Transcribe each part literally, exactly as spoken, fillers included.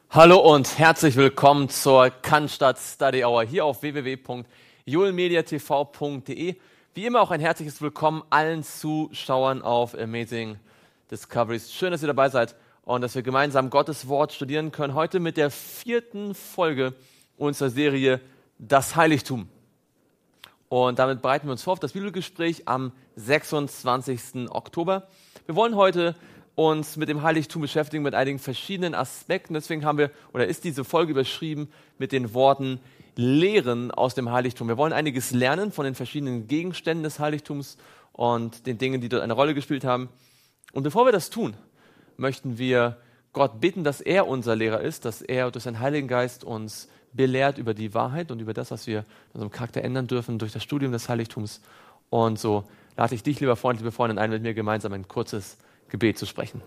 Hallo und herzlich willkommen zur Cannstatt Study Hour hier auf w w w punkt julmediatv punkt de. Wie immer auch ein herzliches Willkommen allen Zuschauern auf Amazing Discoveries. Schön, dass ihr dabei seid und dass wir gemeinsam Gottes Wort studieren können. Heute mit der vierten Folge unserer Serie Das Heiligtum. Und damit bereiten wir uns vor auf das Bibelgespräch am sechsundzwanzigsten Oktober. Wir wollen heute uns mit dem Heiligtum beschäftigen, mit einigen verschiedenen Aspekten. Deswegen haben wir, oder ist diese Folge überschrieben mit den Worten Lehren aus dem Heiligtum. Wir wollen einiges lernen von den verschiedenen Gegenständen des Heiligtums und den Dingen, die dort eine Rolle gespielt haben. Und bevor wir das tun, möchten wir Gott bitten, dass er unser Lehrer ist, dass er durch seinen Heiligen Geist uns belehrt über die Wahrheit und über das, was wir in unserem Charakter ändern dürfen durch das Studium des Heiligtums. Und so lade ich dich, lieber Freund, liebe Freundin, ein, mit mir gemeinsam ein kurzes Gebet zu sprechen.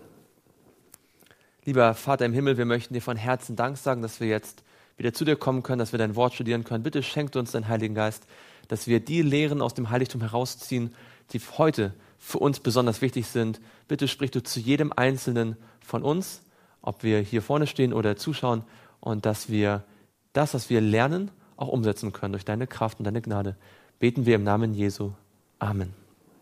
Lieber Vater im Himmel, wir möchten dir von Herzen Dank sagen, dass wir jetzt wieder zu dir kommen können, dass wir dein Wort studieren können. Bitte schenkt uns deinen Heiligen Geist, dass wir die Lehren aus dem Heiligtum herausziehen, die heute für uns besonders wichtig sind. Bitte sprich du zu jedem Einzelnen von uns, ob wir hier vorne stehen oder zuschauen, und dass wir das, was wir lernen, auch umsetzen können durch deine Kraft und deine Gnade. Beten wir im Namen Jesu. Amen.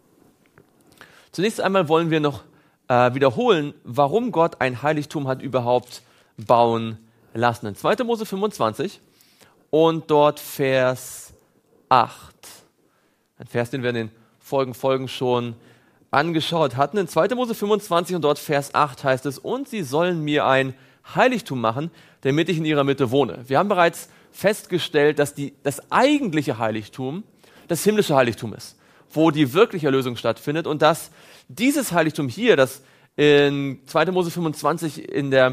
Zunächst einmal wollen wir noch äh, wiederholen, warum Gott ein Heiligtum hat überhaupt bauen lassen. In zweiter Mose fünfundzwanzig und dort Vers acht. Ein Vers, den wir in den vorigen Folgen schon angeschaut hatten. In zweiter Mose fünfundzwanzig und dort Vers acht heißt es: Und sie sollen mir ein Heiligtum machen, damit ich in ihrer Mitte wohne. Wir haben bereits festgestellt, dass die, das eigentliche Heiligtum das himmlische Heiligtum ist, wo die wirkliche Erlösung stattfindet, und dass dieses Heiligtum hier, das in zweiter Mose fünfundzwanzig in der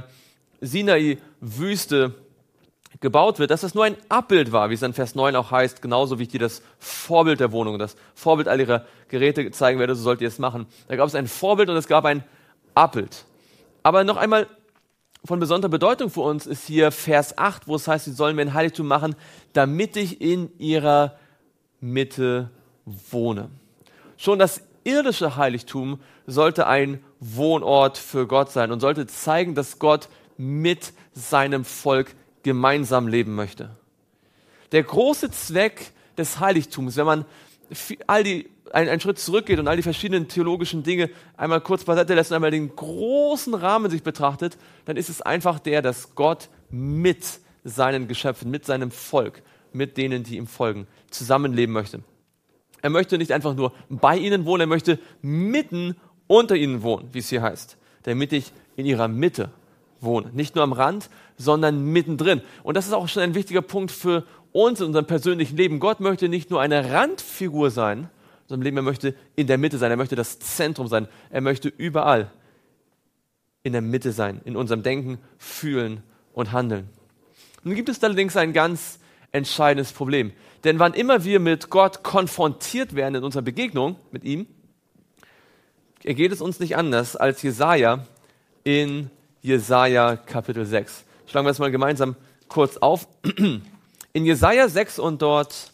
Sinai-Wüste gebaut wird, dass das nur ein Abbild war, wie es in Vers neun auch heißt, genauso wie ich dir das Vorbild der Wohnung, das Vorbild all ihrer Geräte zeigen werde, so sollt ihr es machen. Da gab es ein Vorbild und es gab ein Abbild. Aber noch einmal von besonderer Bedeutung für uns ist hier Vers acht, wo es heißt, sie sollen mir ein Heiligtum machen, damit ich in ihrer Mitte wohne. Schon das irdische Heiligtum sollte ein Wohnort für Gott sein und sollte zeigen, dass Gott mit seinem Volk gemeinsam leben möchte. Der große Zweck des Heiligtums, wenn man all die, einen, einen Schritt zurückgeht und all die verschiedenen theologischen Dinge einmal kurz beiseite lässt und einmal den großen Rahmen sich betrachtet, dann ist es einfach der, dass Gott mit seinen Geschöpfen, mit seinem Volk, mit denen, die ihm folgen, zusammenleben möchte. Er möchte nicht einfach nur bei ihnen wohnen, er möchte mitten unter ihnen wohnen, wie es hier heißt, damit ich in ihrer Mitte wohne. Nicht nur am Rand, sondern mittendrin. Und das ist auch schon ein wichtiger Punkt für uns in unserem persönlichen Leben. Gott möchte nicht nur eine Randfigur sein in unserem Leben, er möchte in der Mitte sein, er möchte das Zentrum sein, er möchte überall in der Mitte sein, in unserem Denken, Fühlen und Handeln. Nun gibt es allerdings ein ganz entscheidendes Problem. Denn wann immer wir mit Gott konfrontiert werden in unserer Begegnung mit ihm, ergeht es uns nicht anders als Jesaja in Jesaja Kapitel sechs. Schlagen wir das mal gemeinsam kurz auf. In Jesaja sechs und dort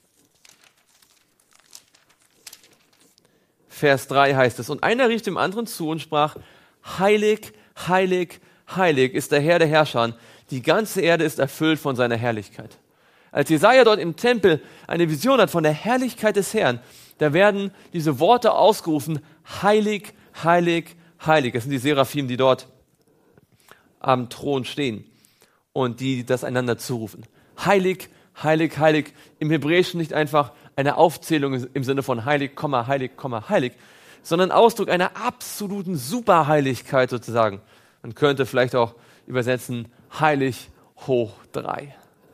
Vers drei heißt es: Und einer rief dem anderen zu und sprach: Heilig, heilig, heilig ist der Herr der Herrscher. Die ganze Erde ist erfüllt von seiner Herrlichkeit. Als Jesaja dort im Tempel eine Vision hat von der Herrlichkeit des Herrn, da werden diese Worte ausgerufen: Heilig, heilig, heilig. Das sind die Seraphim, die dort am Thron stehen und die das einander zurufen. Heilig, heilig, heilig. Im Hebräischen nicht einfach eine Aufzählung im Sinne von heilig, Komma, heilig, Komma, heilig, sondern Ausdruck einer absoluten Superheiligkeit sozusagen. Man könnte vielleicht auch übersetzen: heilig hoch drei.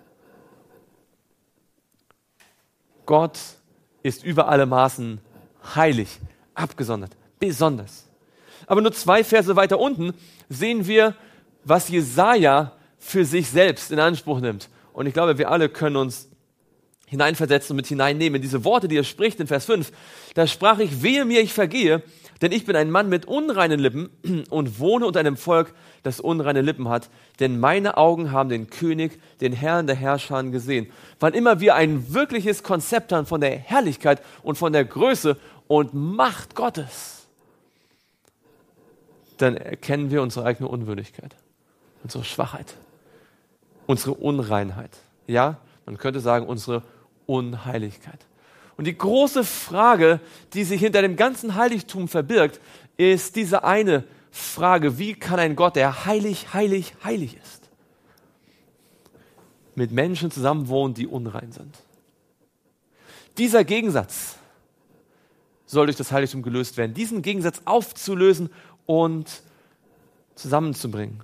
Gott ist über alle Maßen heilig, abgesondert, besonders. Aber nur zwei Verse weiter unten sehen wir, was Jesaja für sich selbst in Anspruch nimmt. Und ich glaube, wir alle können uns hineinversetzen und mit hineinnehmen in diese Worte, die er spricht in Vers fünf. Da sprach ich: Wehe mir, ich vergehe, denn ich bin ein Mann mit unreinen Lippen und wohne unter einem Volk, das unreine Lippen hat. Denn meine Augen haben den König, den Herrn der Herrscher gesehen. Wann immer wir ein wirkliches Konzept haben von der Herrlichkeit und von der Größe und Macht Gottes, dann erkennen wir unsere eigene Unwürdigkeit. Unsere Schwachheit, unsere Unreinheit. Ja, man könnte sagen, unsere Unheiligkeit. Und die große Frage, die sich hinter dem ganzen Heiligtum verbirgt, ist diese eine Frage: Wie kann ein Gott, der heilig, heilig, heilig ist, mit Menschen zusammenwohnen, die unrein sind? Dieser Gegensatz soll durch das Heiligtum gelöst werden. Diesen Gegensatz aufzulösen und zusammenzubringen,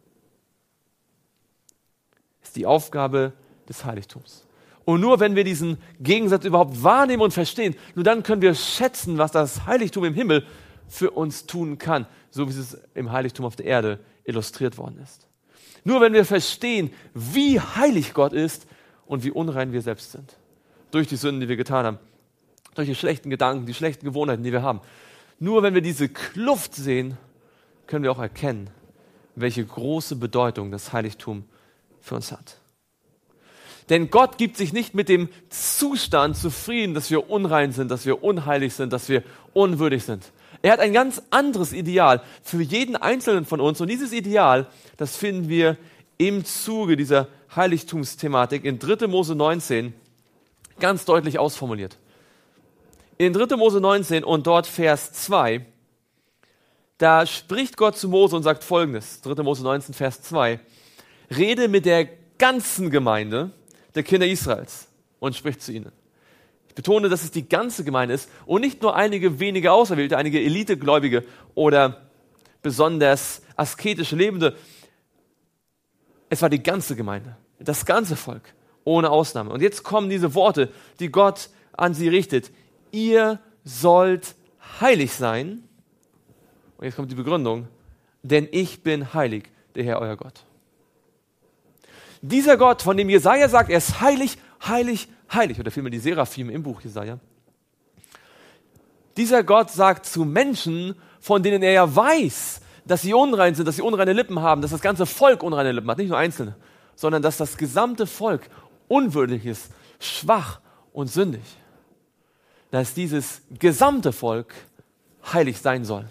ist die Aufgabe des Heiligtums. Und nur wenn wir diesen Gegensatz überhaupt wahrnehmen und verstehen, nur dann können wir schätzen, was das Heiligtum im Himmel für uns tun kann, so wie es im Heiligtum auf der Erde illustriert worden ist. Nur wenn wir verstehen, wie heilig Gott ist und wie unrein wir selbst sind, durch die Sünden, die wir getan haben, durch die schlechten Gedanken, die schlechten Gewohnheiten, die wir haben. Nur wenn wir diese Kluft sehen, können wir auch erkennen, welche große Bedeutung das Heiligtum für uns hat. Denn Gott gibt sich nicht mit dem Zustand zufrieden, dass wir unrein sind, dass wir unheilig sind, dass wir unwürdig sind. Er hat ein ganz anderes Ideal für jeden Einzelnen von uns. Und dieses Ideal, das finden wir im Zuge dieser Heiligtumsthematik in dritter Mose neunzehn ganz deutlich ausformuliert. In dritter Mose neunzehn und dort Vers zwei, da spricht Gott zu Mose und sagt Folgendes. dritter Mose neunzehn, Vers zwei. Rede mit der ganzen Gemeinde der Kinder Israels und spricht zu ihnen. Ich betone, dass es die ganze Gemeinde ist und nicht nur einige wenige Auserwählte, einige Elitegläubige oder besonders asketische Lebende. Es war die ganze Gemeinde, das ganze Volk, ohne Ausnahme. Und jetzt kommen diese Worte, die Gott an sie richtet. Ihr sollt heilig sein. Und jetzt kommt die Begründung. Denn ich bin heilig, der Herr, euer Gott. Dieser Gott, von dem Jesaja sagt, er ist heilig, heilig, heilig, oder vielmehr die Seraphim im Buch Jesaja. Dieser Gott sagt zu Menschen, von denen er ja weiß, dass sie unrein sind, dass sie unreine Lippen haben, dass das ganze Volk unreine Lippen hat, nicht nur Einzelne, sondern dass das gesamte Volk unwürdig ist, schwach und sündig. Dass dieses gesamte Volk heilig sein soll.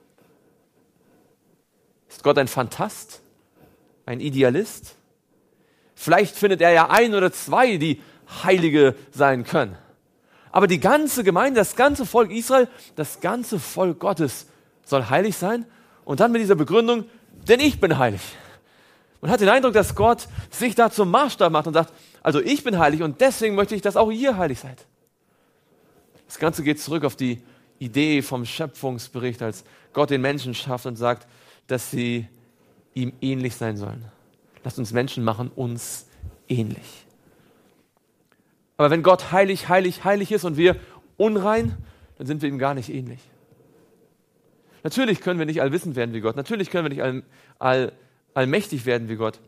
Ist Gott ein Phantast? Ein Idealist? Vielleicht findet er ja ein oder zwei, die Heilige sein können. Aber die ganze Gemeinde, das ganze Volk Israel, das ganze Volk Gottes soll heilig sein. Und dann mit dieser Begründung, denn ich bin heilig. Man hat den Eindruck, dass Gott sich da zum Maßstab macht und sagt, also ich bin heilig und deswegen möchte ich, dass auch ihr heilig seid. Das Ganze geht zurück auf die Idee vom Schöpfungsbericht, als Gott den Menschen schafft und sagt, dass sie ihm ähnlich sein sollen. Lasst uns Menschen machen, uns ähnlich. Aber wenn Gott heilig, heilig, heilig ist und wir unrein, dann sind wir ihm gar nicht ähnlich. Natürlich können wir nicht allwissend werden wie Gott. Natürlich können wir nicht all, all, allmächtig werden wie Gott.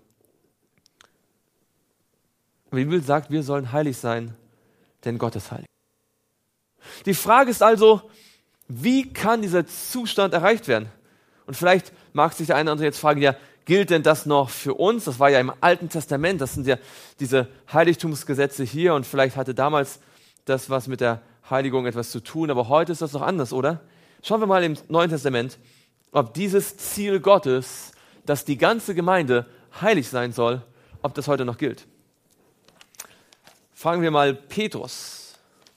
Aber die Bibel sagt, wir sollen heilig sein, denn Gott ist heilig. Die Frage ist also, wie kann dieser Zustand erreicht werden? Und vielleicht mag sich der eine oder andere jetzt fragen, ja, gilt denn das noch für uns? Das war ja im Alten Testament, das sind ja diese Heiligtumsgesetze hier und vielleicht hatte damals das was mit der Heiligung etwas zu tun, aber heute ist das doch anders, oder? Schauen wir mal im Neuen Testament, ob dieses Ziel Gottes, dass die ganze Gemeinde heilig sein soll, ob das heute noch gilt. Fragen wir mal Petrus.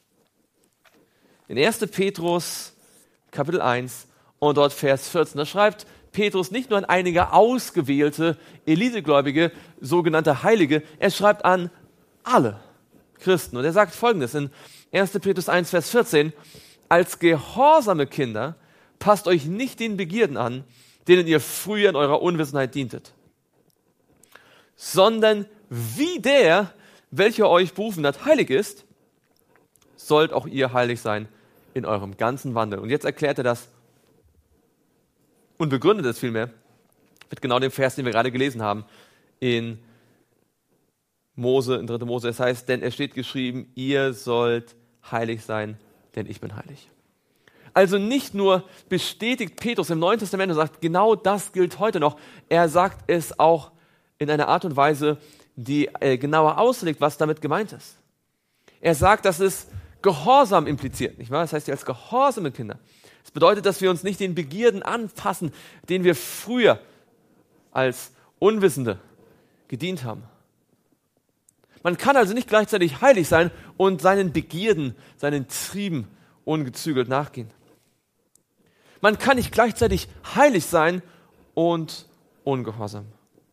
In erster Petrus, Kapitel eins und dort Vers vierzehn, da schreibt Petrus nicht nur an einige ausgewählte, elitegläubige, sogenannte Heilige, er schreibt an alle Christen. Und er sagt Folgendes in erster Petrus eins, Vers vierzehn, als gehorsame Kinder passt euch nicht den Begierden an, denen ihr früher in eurer Unwissenheit dientet, sondern wie der, welcher euch berufen hat, heilig ist, sollt auch ihr heilig sein in eurem ganzen Wandel. Und jetzt erklärt er das und begründet es vielmehr mit genau dem Vers, den wir gerade gelesen haben in Mose, in dritter Mose. Es heißt, denn es steht geschrieben, ihr sollt heilig sein, denn ich bin heilig. Also nicht nur bestätigt Petrus im Neuen Testament und sagt, genau das gilt heute noch, er sagt es auch in einer Art und Weise, die äh, genauer auslegt, was damit gemeint ist. Er sagt, dass es Gehorsam impliziert, nicht wahr? Das heißt, als gehorsame Kinder. Das bedeutet, dass wir uns nicht den Begierden anpassen, denen wir früher als Unwissende gedient haben. Man kann also nicht gleichzeitig heilig sein und seinen Begierden, seinen Trieben ungezügelt nachgehen. Man kann nicht gleichzeitig heilig sein und ungehorsam.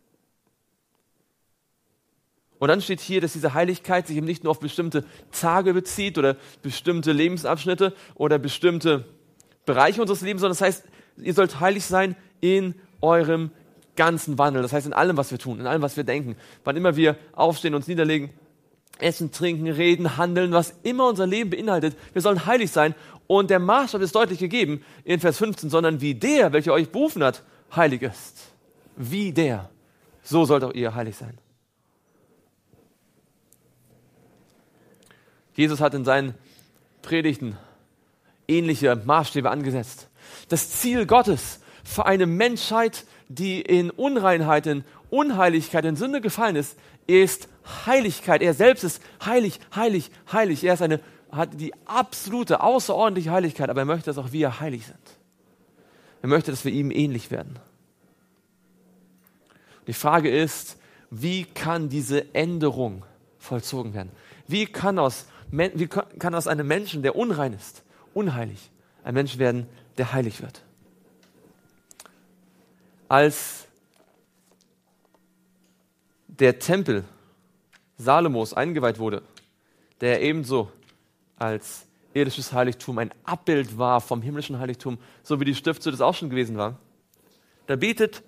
Und dann steht hier, dass diese Heiligkeit sich eben nicht nur auf bestimmte Tage bezieht oder bestimmte Lebensabschnitte oder bestimmte Bereiche unseres Lebens, sondern das heißt, ihr sollt heilig sein in eurem ganzen Wandel. Das heißt, in allem, was wir tun, in allem, was wir denken. Wann immer wir aufstehen, uns niederlegen, essen, trinken, reden, handeln, was immer unser Leben beinhaltet, wir sollen heilig sein. Und der Maßstab ist deutlich gegeben in Vers fünfzehn, sondern wie der, welcher euch berufen hat, heilig ist. Wie der. So sollt auch ihr heilig sein. Jesus hat in seinen Predigten ähnliche Maßstäbe angesetzt. Das Ziel Gottes für eine Menschheit, die in Unreinheit, in Unheiligkeit, in Sünde gefallen ist, ist Heiligkeit. Er selbst ist heilig, heilig, heilig. Er ist eine, hat die absolute, außerordentliche Heiligkeit, aber er möchte, dass auch wir heilig sind. Er möchte, dass wir ihm ähnlich werden. Die Frage ist, wie kann diese Änderung vollzogen werden? Wie kann aus Wie kann aus einem Menschen, der unrein ist, unheilig, ein Mensch werden, der heilig wird? Als der Tempel Salomos eingeweiht wurde, der ebenso als irdisches Heiligtum ein Abbild war vom himmlischen Heiligtum, so wie die Stiftshütte das auch schon gewesen war, da betet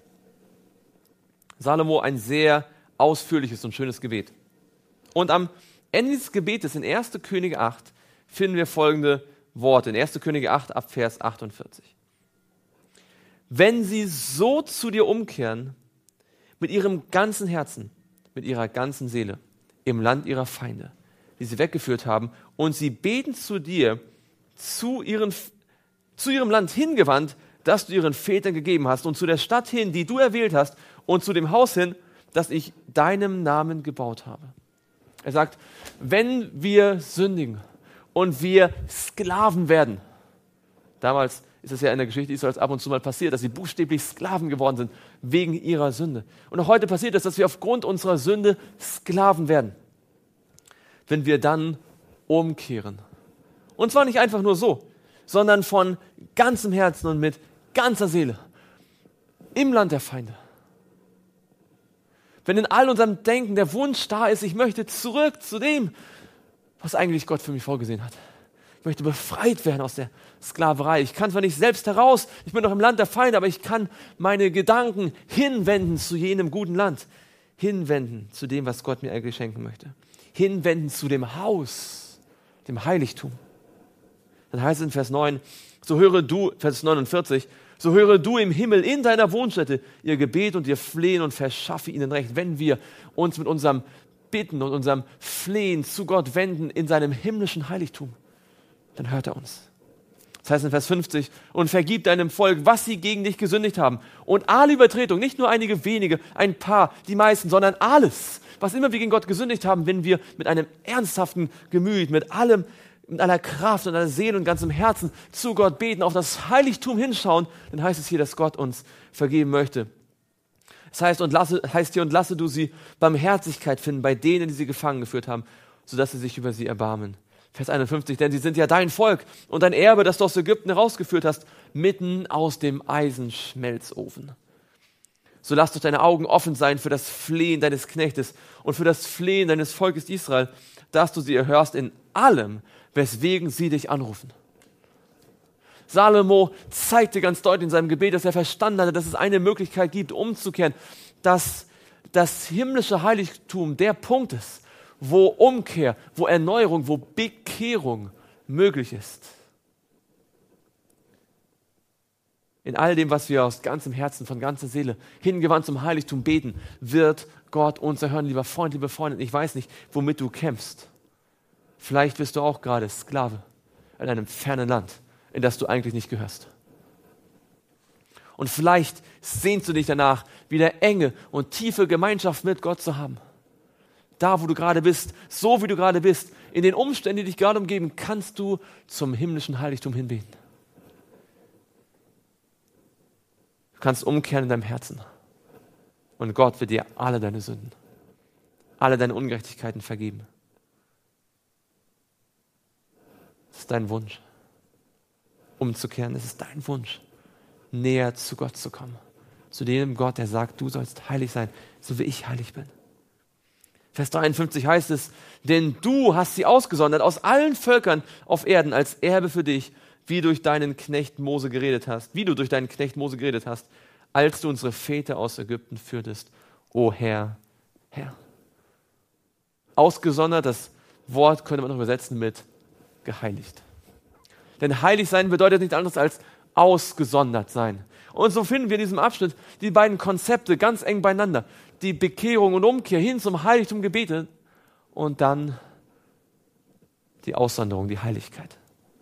Salomo ein sehr ausführliches und schönes Gebet. Und am Ende dieses Gebetes in erster Könige acht finden wir folgende Worte. In erster Könige acht ab Vers achtundvierzig. Wenn sie so zu dir umkehren, mit ihrem ganzen Herzen, mit ihrer ganzen Seele, im Land ihrer Feinde, die sie weggeführt haben, und sie beten zu dir, zu, ihren, zu ihrem Land hingewandt, das du ihren Vätern gegeben hast, und zu der Stadt hin, die du erwählt hast, und zu dem Haus hin, das ich deinem Namen gebaut habe. Er sagt, wenn wir sündigen und wir Sklaven werden, damals ist es ja in der Geschichte Israels ab und zu mal passiert, dass sie buchstäblich Sklaven geworden sind wegen ihrer Sünde. Und auch heute passiert es, dass wir aufgrund unserer Sünde Sklaven werden. Wenn wir dann umkehren. Und zwar nicht einfach nur so, sondern von ganzem Herzen und mit ganzer Seele im Land der Feinde. Wenn in all unserem Denken der Wunsch da ist, ich möchte zurück zu dem, was eigentlich Gott für mich vorgesehen hat. Ich möchte befreit werden aus der Sklaverei. Ich kann zwar nicht selbst heraus, ich bin noch im Land der Feinde, aber ich kann meine Gedanken hinwenden zu jenem guten Land. Hinwenden zu dem, was Gott mir eigentlich schenken möchte. Hinwenden zu dem Haus, dem Heiligtum. Dann heißt es in Vers neun, so höre du, Vers neunundvierzig, so höre du im Himmel in deiner Wohnstätte ihr Gebet und ihr Flehen und verschaffe ihnen Recht. Wenn wir uns mit unserem Bitten und unserem Flehen zu Gott wenden in seinem himmlischen Heiligtum, dann hört er uns. Das heißt in Vers fünfzig, und vergib deinem Volk, was sie gegen dich gesündigt haben. Und alle Übertretungen, nicht nur einige wenige, ein paar, die meisten, sondern alles, was immer wir gegen Gott gesündigt haben, wenn wir mit einem ernsthaften Gemüt, mit allem, mit aller Kraft und aller Seele und ganzem Herzen zu Gott beten, auf das Heiligtum hinschauen, dann heißt es hier, dass Gott uns vergeben möchte. Das heißt, und lasse, heißt hier, und lasse du sie Barmherzigkeit finden bei denen, die sie gefangen geführt haben, sodass sie sich über sie erbarmen. Vers einundfünfzig, denn sie sind ja dein Volk und dein Erbe, das du aus Ägypten herausgeführt hast, mitten aus dem Eisenschmelzofen. So lass doch deine Augen offen sein für das Flehen deines Knechtes und für das Flehen deines Volkes Israel, dass du sie erhörst in allem, weswegen sie dich anrufen. Salomo zeigte ganz deutlich in seinem Gebet, dass er verstanden hatte, dass es eine Möglichkeit gibt, umzukehren, dass das himmlische Heiligtum der Punkt ist, wo Umkehr, wo Erneuerung, wo Bekehrung möglich ist. In all dem, was wir aus ganzem Herzen, von ganzer Seele hingewandt zum Heiligtum beten, wird Gott uns erhören, lieber Freund, liebe Freundin. Ich weiß nicht, womit du kämpfst. Vielleicht bist du auch gerade Sklave in einem fernen Land, in das du eigentlich nicht gehörst. Und vielleicht sehnst du dich danach, wieder enge und tiefe Gemeinschaft mit Gott zu haben. Da, wo du gerade bist, so wie du gerade bist, in den Umständen, die dich gerade umgeben, kannst du zum himmlischen Heiligtum hinbeten. Du kannst umkehren in deinem Herzen. Und Gott wird dir alle deine Sünden, alle deine Ungerechtigkeiten vergeben. Das ist dein Wunsch, umzukehren. Es ist dein Wunsch, näher zu Gott zu kommen. Zu dem Gott, der sagt, du sollst heilig sein, so wie ich heilig bin. Vers dreiundfünfzig heißt es, denn du hast sie ausgesondert aus allen Völkern auf Erden als Erbe für dich, wie durch deinen Knecht Mose geredet hast, wie du durch deinen Knecht Mose geredet hast, als du unsere Väter aus Ägypten führtest, o Herr, Herr. Ausgesondert, das Wort könnte man noch übersetzen mit geheiligt. Denn heilig sein bedeutet nichts anderes als ausgesondert sein. Und so finden wir in diesem Abschnitt die beiden Konzepte ganz eng beieinander. Die Bekehrung und Umkehr hin zum Heiligtum gebetet und dann die Aussonderung, die Heiligkeit.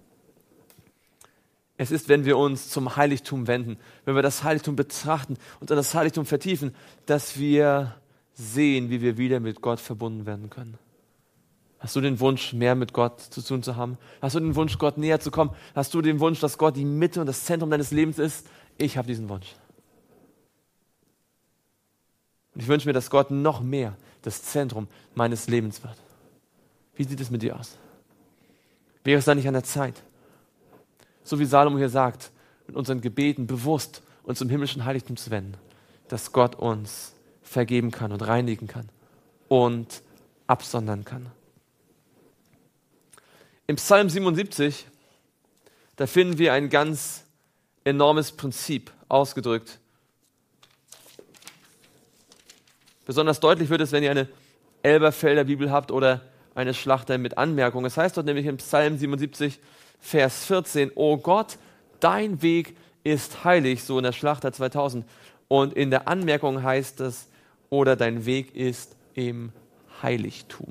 Es ist, wenn wir uns zum Heiligtum wenden, wenn wir das Heiligtum betrachten und in das Heiligtum vertiefen, dass wir sehen, wie wir wieder mit Gott verbunden werden können. Hast du den Wunsch, mehr mit Gott zu tun zu haben? Hast du den Wunsch, Gott näher zu kommen? Hast du den Wunsch, dass Gott die Mitte und das Zentrum deines Lebens ist? Ich habe diesen Wunsch. Und ich wünsche mir, dass Gott noch mehr das Zentrum meines Lebens wird. Wie sieht es mit dir aus? Wäre es da nicht an der Zeit, so wie Salomo hier sagt, mit unseren Gebeten bewusst uns zum himmlischen Heiligtum zu wenden, dass Gott uns vergeben kann und reinigen kann und absondern kann. Im Psalm siebenundsiebzig, da finden wir ein ganz enormes Prinzip ausgedrückt. Besonders deutlich wird es, wenn ihr eine Elberfelder Bibel habt oder eine Schlachter mit Anmerkung. Es heißt dort nämlich im Psalm siebenundsiebzig, Vers vierzehn, O Gott, dein Weg ist heilig, so in der Schlachter zweitausend. Und in der Anmerkung heißt es, oder dein Weg ist im Heiligtum.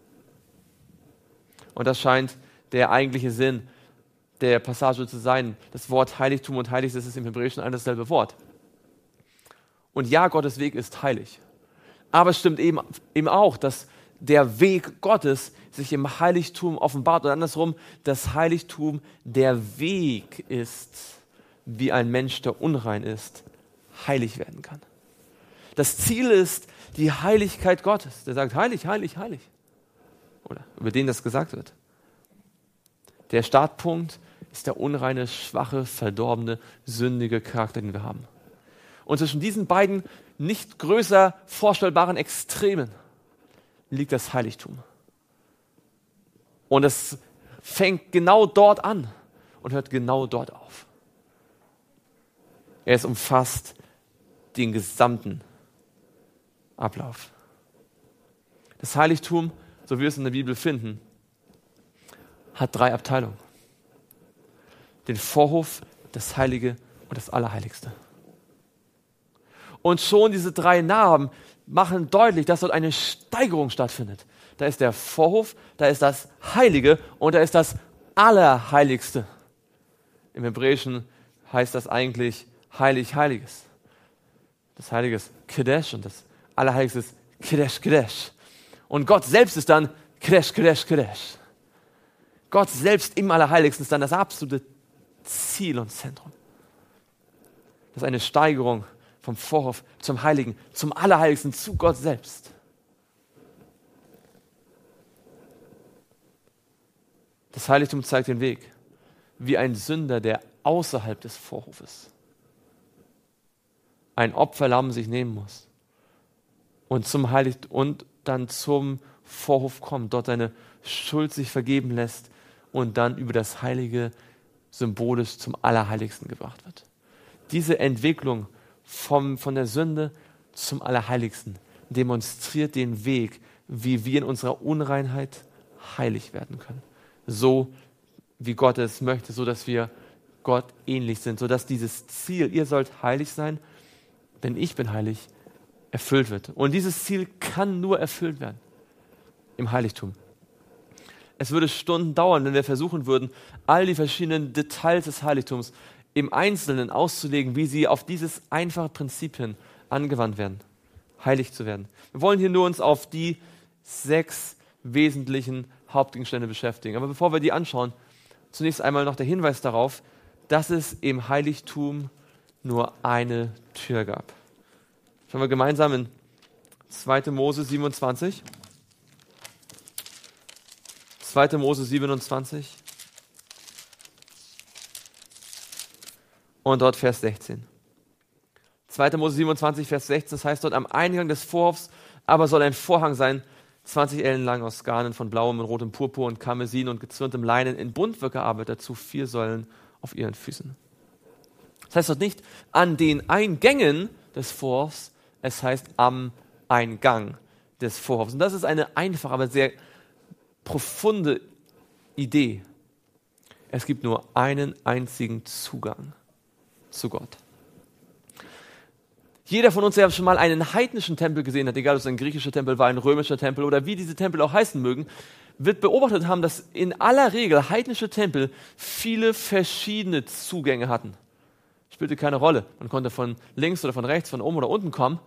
Und das scheint der eigentliche Sinn der Passage zu sein. Das Wort Heiligtum und Heilig, das ist im Hebräischen ein dasselbe Wort. Und ja, Gottes Weg ist heilig. Aber es stimmt eben, eben auch, dass der Weg Gottes sich im Heiligtum offenbart. Oder andersrum, das Heiligtum der Weg ist, wie ein Mensch, der unrein ist, heilig werden kann. Das Ziel ist die Heiligkeit Gottes. Der sagt, heilig, heilig, heilig. Oder über den das gesagt wird. Der Startpunkt ist der unreine, schwache, verdorbene, sündige Charakter, den wir haben. Und zwischen diesen beiden nicht größer vorstellbaren Extremen liegt das Heiligtum. Und es fängt genau dort an und hört genau dort auf. Es umfasst den gesamten Ablauf. Das Heiligtum, so wie wir es in der Bibel finden, hat drei Abteilungen. Den Vorhof, das Heilige und das Allerheiligste. Und schon diese drei Namen machen deutlich, dass dort eine Steigerung stattfindet. Da ist der Vorhof, da ist das Heilige und da ist das Allerheiligste. Im Hebräischen heißt das eigentlich Heilig, Heiliges. Das Heilige ist Kedesh und das Allerheiligste ist Kedesh, Kedesh. Und Gott selbst ist dann Kedesh, Kedesh, Kedesh. Gott selbst im Allerheiligsten ist dann das absolute Ziel und Zentrum. Das ist eine Steigerung vom Vorhof zum Heiligen, zum Allerheiligsten, zu Gott selbst. Das Heiligtum zeigt den Weg, wie ein Sünder, der außerhalb des Vorhofes ein Opferlamm sich nehmen muss und zum Heiligtum und dann zum Vorhof kommt, dort seine Schuld sich vergeben lässt und dann über das Heilige symbolisch zum Allerheiligsten gebracht wird. Diese Entwicklung vom, von der Sünde zum Allerheiligsten demonstriert den Weg, wie wir in unserer Unreinheit heilig werden können. So, wie Gott es möchte, so dass wir Gott ähnlich sind, so dass dieses Ziel, ihr sollt heilig sein, denn ich bin heilig, erfüllt wird. Und dieses Ziel kann nur erfüllt werden im Heiligtum. Es würde Stunden dauern, wenn wir versuchen würden, all die verschiedenen Details des Heiligtums im Einzelnen auszulegen, wie sie auf dieses einfache Prinzip hin angewandt werden, heilig zu werden. Wir wollen hier nur uns auf die sechs wesentlichen Hauptgegenstände beschäftigen. Aber bevor wir die anschauen, zunächst einmal noch der Hinweis darauf, dass es im Heiligtum nur eine Tür gab. Schauen wir gemeinsam in zweite Mose siebenundzwanzig. zweite Mose siebenundzwanzig. Und dort Vers sechzehn. zweite Mose siebenundzwanzig, Vers sechzehn, das heißt dort, am Eingang des Vorhofs aber soll ein Vorhang sein, zwanzig Ellen lang aus Garnen von blauem und rotem Purpur und Karmesin und gezwirntem Leinen in Buntwerk gearbeitet, dazu vier Säulen auf ihren Füßen. Das heißt dort nicht an den Eingängen des Vorhofs, es heißt am Eingang des Vorhofs. Und das ist eine einfache, aber sehr profunde Idee. Es gibt nur einen einzigen Zugang zu Gott. Jeder von uns, der schon mal einen heidnischen Tempel gesehen hat, egal ob es ein griechischer Tempel war, ein römischer Tempel oder wie diese Tempel auch heißen mögen, wird beobachtet haben, dass in aller Regel heidnische Tempel viele verschiedene Zugänge hatten. Spielte keine Rolle. Man konnte von links oder von rechts, von oben oder unten kommen.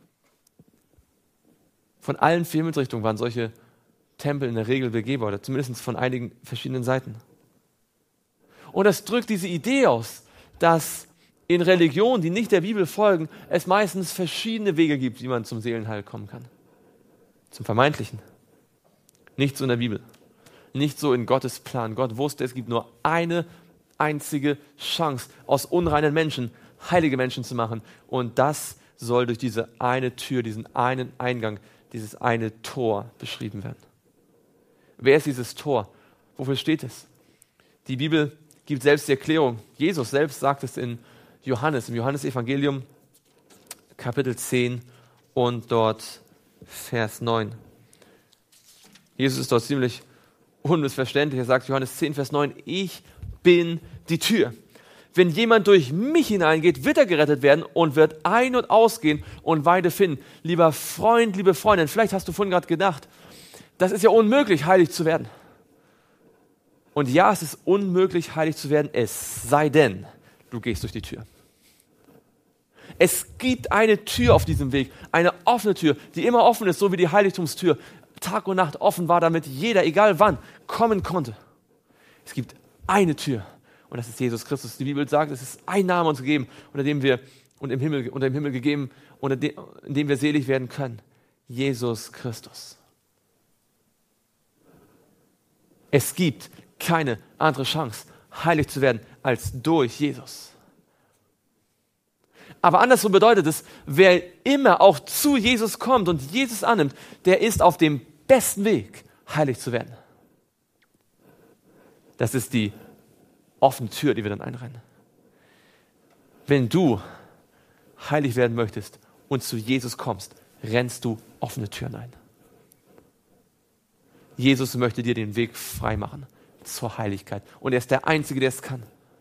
Von allen vier Himmelsrichtungen waren solche Tempel in der Regel begehbar oder zumindest von einigen verschiedenen Seiten. Und das drückt diese Idee aus, dass in Religionen, die nicht der Bibel folgen, es meistens verschiedene Wege gibt, wie man zum Seelenheil kommen kann. Zum Vermeintlichen. Nicht so in der Bibel. Nicht so in Gottes Plan. Gott wusste, es gibt nur eine einzige Chance, aus unreinen Menschen heilige Menschen zu machen. Und das soll durch diese eine Tür, diesen einen Eingang, dieses eine Tor beschrieben werden. Wer ist dieses Tor? Wofür steht es? Die Bibel gibt selbst die Erklärung. Jesus selbst sagt es in Johannes, im Johannesevangelium, Kapitel zehn und dort Vers neun. Jesus ist dort ziemlich unmissverständlich. Er sagt, Johannes zehn, Vers neun, ich bin die Tür. Wenn jemand durch mich hineingeht, wird er gerettet werden und wird ein- und ausgehen und Weide finden. Lieber Freund, liebe Freundin, vielleicht hast du vorhin gerade gedacht, das ist ja unmöglich, heilig zu werden. Und ja, es ist unmöglich, heilig zu werden, es sei denn, du gehst durch die Tür. Es gibt eine Tür auf diesem Weg, eine offene Tür, die immer offen ist, so wie die Heiligtumstür Tag und Nacht offen war, damit jeder, egal wann, kommen konnte. Es gibt eine Tür und das ist Jesus Christus. Die Bibel sagt, es ist ein Name uns gegeben, unter dem wir und im Himmel, unter dem Himmel gegeben, unter dem, in dem wir selig werden können. Jesus Christus. Es gibt keine andere Chance, heilig zu werden, als durch Jesus. Aber andersrum bedeutet es, wer immer auch zu Jesus kommt und Jesus annimmt, der ist auf dem besten Weg, heilig zu werden. Das ist die offene Tür, die wir dann einrennen. Wenn du heilig werden möchtest und zu Jesus kommst, rennst du offene Türen ein. Jesus möchte dir den Weg frei machen zur Heiligkeit. Und er ist der Einzige, der es kann.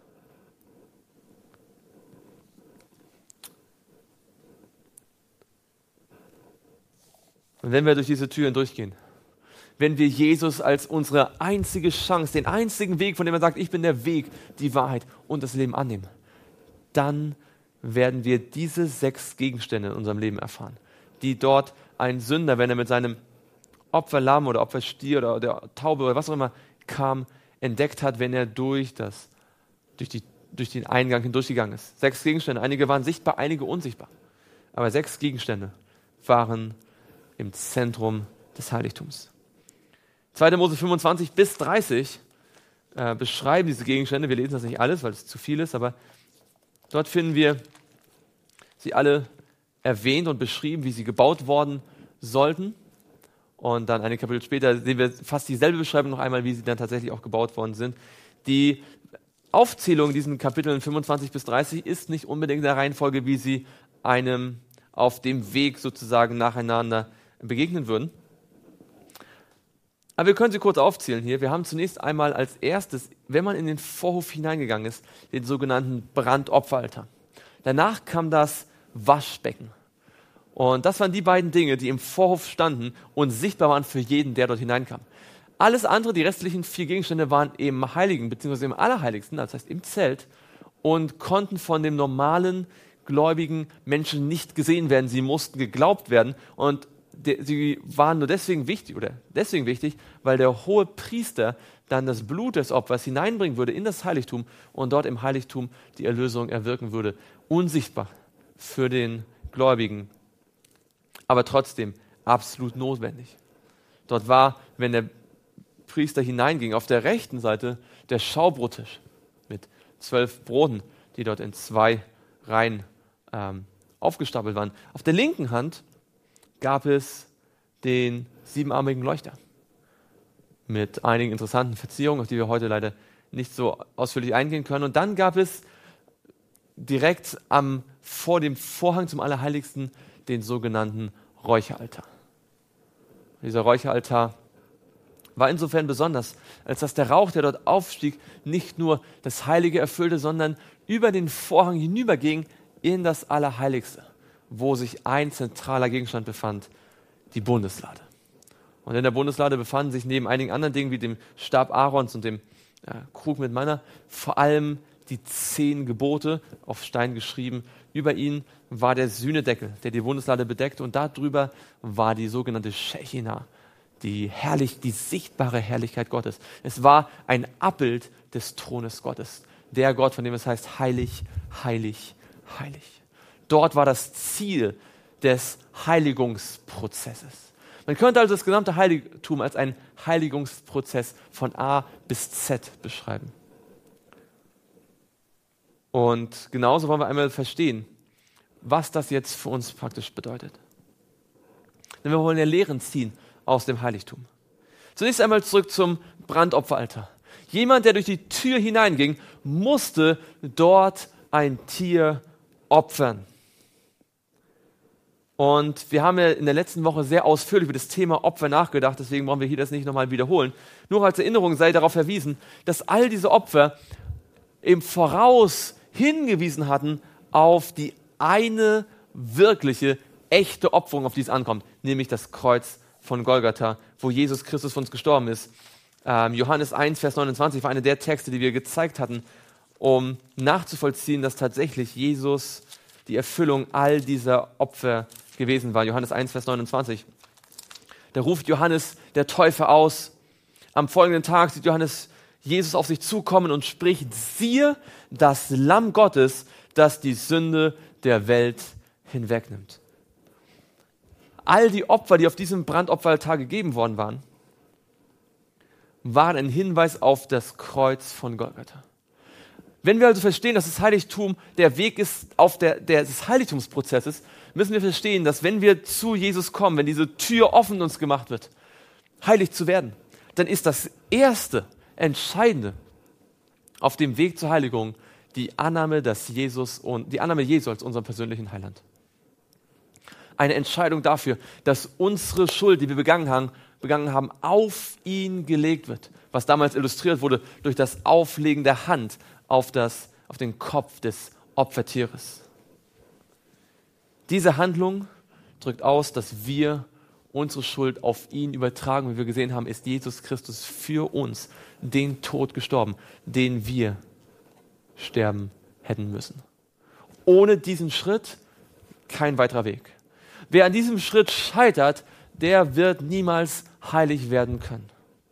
Und wenn wir durch diese Türen durchgehen, wenn wir Jesus als unsere einzige Chance, den einzigen Weg, von dem er sagt, ich bin der Weg, die Wahrheit und das Leben annehmen, dann werden wir diese sechs Gegenstände in unserem Leben erfahren, die dort ein Sünder, wenn er mit seinem Opferlamm oder Opferstier oder der Taube oder was auch immer kam, entdeckt hat, wenn er durch, das, durch, die, durch den Eingang hindurchgegangen ist. Sechs Gegenstände, einige waren sichtbar, einige unsichtbar. Aber sechs Gegenstände waren im Zentrum des Heiligtums. zweite Mose fünfundzwanzig bis dreißig äh, beschreiben diese Gegenstände. Wir lesen das nicht alles, weil es zu viel ist, aber dort finden wir sie alle erwähnt und beschrieben, wie sie gebaut worden sollten. Und dann einige Kapitel später sehen wir fast dieselbe Beschreibung noch einmal, wie sie dann tatsächlich auch gebaut worden sind. Die Aufzählung in diesen Kapiteln fünfundzwanzig bis dreißig ist nicht unbedingt in der Reihenfolge, wie sie einem auf dem Weg sozusagen nacheinander begegnen würden. Aber wir können sie kurz aufzählen hier. Wir haben zunächst einmal als erstes, wenn man in den Vorhof hineingegangen ist, den sogenannten Brandopferaltar. Danach kam das Waschbecken. Und das waren die beiden Dinge, die im Vorhof standen und sichtbar waren für jeden, der dort hineinkam. Alles andere, die restlichen vier Gegenstände, waren im Heiligen, beziehungsweise im Allerheiligsten, das heißt im Zelt, und konnten von dem normalen gläubigen Menschen nicht gesehen werden. Sie mussten geglaubt werden und de, sie waren nur deswegen wichtig, oder deswegen wichtig, weil der hohe Priester dann das Blut des Opfers hineinbringen würde in das Heiligtum und dort im Heiligtum die Erlösung erwirken würde. Unsichtbar für den Gläubigen aber trotzdem absolut notwendig. Dort war, wenn der Priester hineinging, auf der rechten Seite der Schaubrottisch mit zwölf Broten, die dort in zwei Reihen ähm, aufgestapelt waren. Auf der linken Hand gab es den siebenarmigen Leuchter mit einigen interessanten Verzierungen, auf die wir heute leider nicht so ausführlich eingehen können. Und dann gab es direkt am, vor dem Vorhang zum Allerheiligsten den sogenannten Räucheraltar. Dieser Räucheraltar war insofern besonders, als dass der Rauch, der dort aufstieg, nicht nur das Heilige erfüllte, sondern über den Vorhang hinüberging in das Allerheiligste, wo sich ein zentraler Gegenstand befand, die Bundeslade. Und in der Bundeslade befanden sich neben einigen anderen Dingen wie dem Stab Aarons und dem ja, Krug mit Manna vor allem die zehn Gebote auf Stein geschrieben. Über ihn war der Sühnedeckel, der die Bundeslade bedeckte, und darüber war die sogenannte Schechina, die herrlich, die sichtbare Herrlichkeit Gottes. Es war ein Abbild des Thrones Gottes, der Gott, von dem es heißt, heilig, heilig, heilig. Dort war das Ziel des Heiligungsprozesses. Man könnte also das gesamte Heiligtum als einen Heiligungsprozess von A bis Z beschreiben. Und genauso wollen wir einmal verstehen, was das jetzt für uns praktisch bedeutet. Denn wir wollen ja Lehren ziehen aus dem Heiligtum. Zunächst einmal zurück zum Brandopferaltar. Jemand, der durch die Tür hineinging, musste dort ein Tier opfern. Und wir haben ja in der letzten Woche sehr ausführlich über das Thema Opfer nachgedacht, deswegen wollen wir hier das nicht nochmal wiederholen. Nur als Erinnerung sei darauf verwiesen, dass all diese Opfer im Voraus hingewiesen hatten auf die eine wirkliche, echte Opferung, auf die es ankommt, nämlich das Kreuz von Golgatha, wo Jesus Christus für uns gestorben ist. Ähm, Johannes eins, Vers neunundzwanzig war einer der Texte, die wir gezeigt hatten, um nachzuvollziehen, dass tatsächlich Jesus die Erfüllung all dieser Opfer gewesen war. Johannes eins, Vers neunundzwanzig. Da ruft Johannes der Täufer aus. Am folgenden Tag sieht Johannes Jesus auf sich zukommen und spricht: Siehe, das Lamm Gottes, das die Sünde der Welt hinwegnimmt. All die Opfer, die auf diesem Brandopferaltar gegeben worden waren, waren ein Hinweis auf das Kreuz von Golgatha. Wenn wir also verstehen, dass das Heiligtum der Weg ist auf der, der, des Heiligtumsprozesses, müssen wir verstehen, dass wenn wir zu Jesus kommen, wenn diese Tür offen uns gemacht wird, heilig zu werden, dann ist das erste, entscheidende auf dem Weg zur Heiligung die Annahme, dass Jesus und die Annahme Jesu als unseren persönlichen Heiland. Eine Entscheidung dafür, dass unsere Schuld, die wir begangen haben, begangen haben, auf ihn gelegt wird, was damals illustriert wurde durch das Auflegen der Hand auf, das, auf den Kopf des Opfertieres. Diese Handlung drückt aus, dass wir unsere Schuld auf ihn übertragen. Wie wir gesehen haben, ist Jesus Christus für uns den Tod gestorben, den wir sterben hätten müssen. Ohne diesen Schritt kein weiterer Weg. Wer an diesem Schritt scheitert, der wird niemals heilig werden können.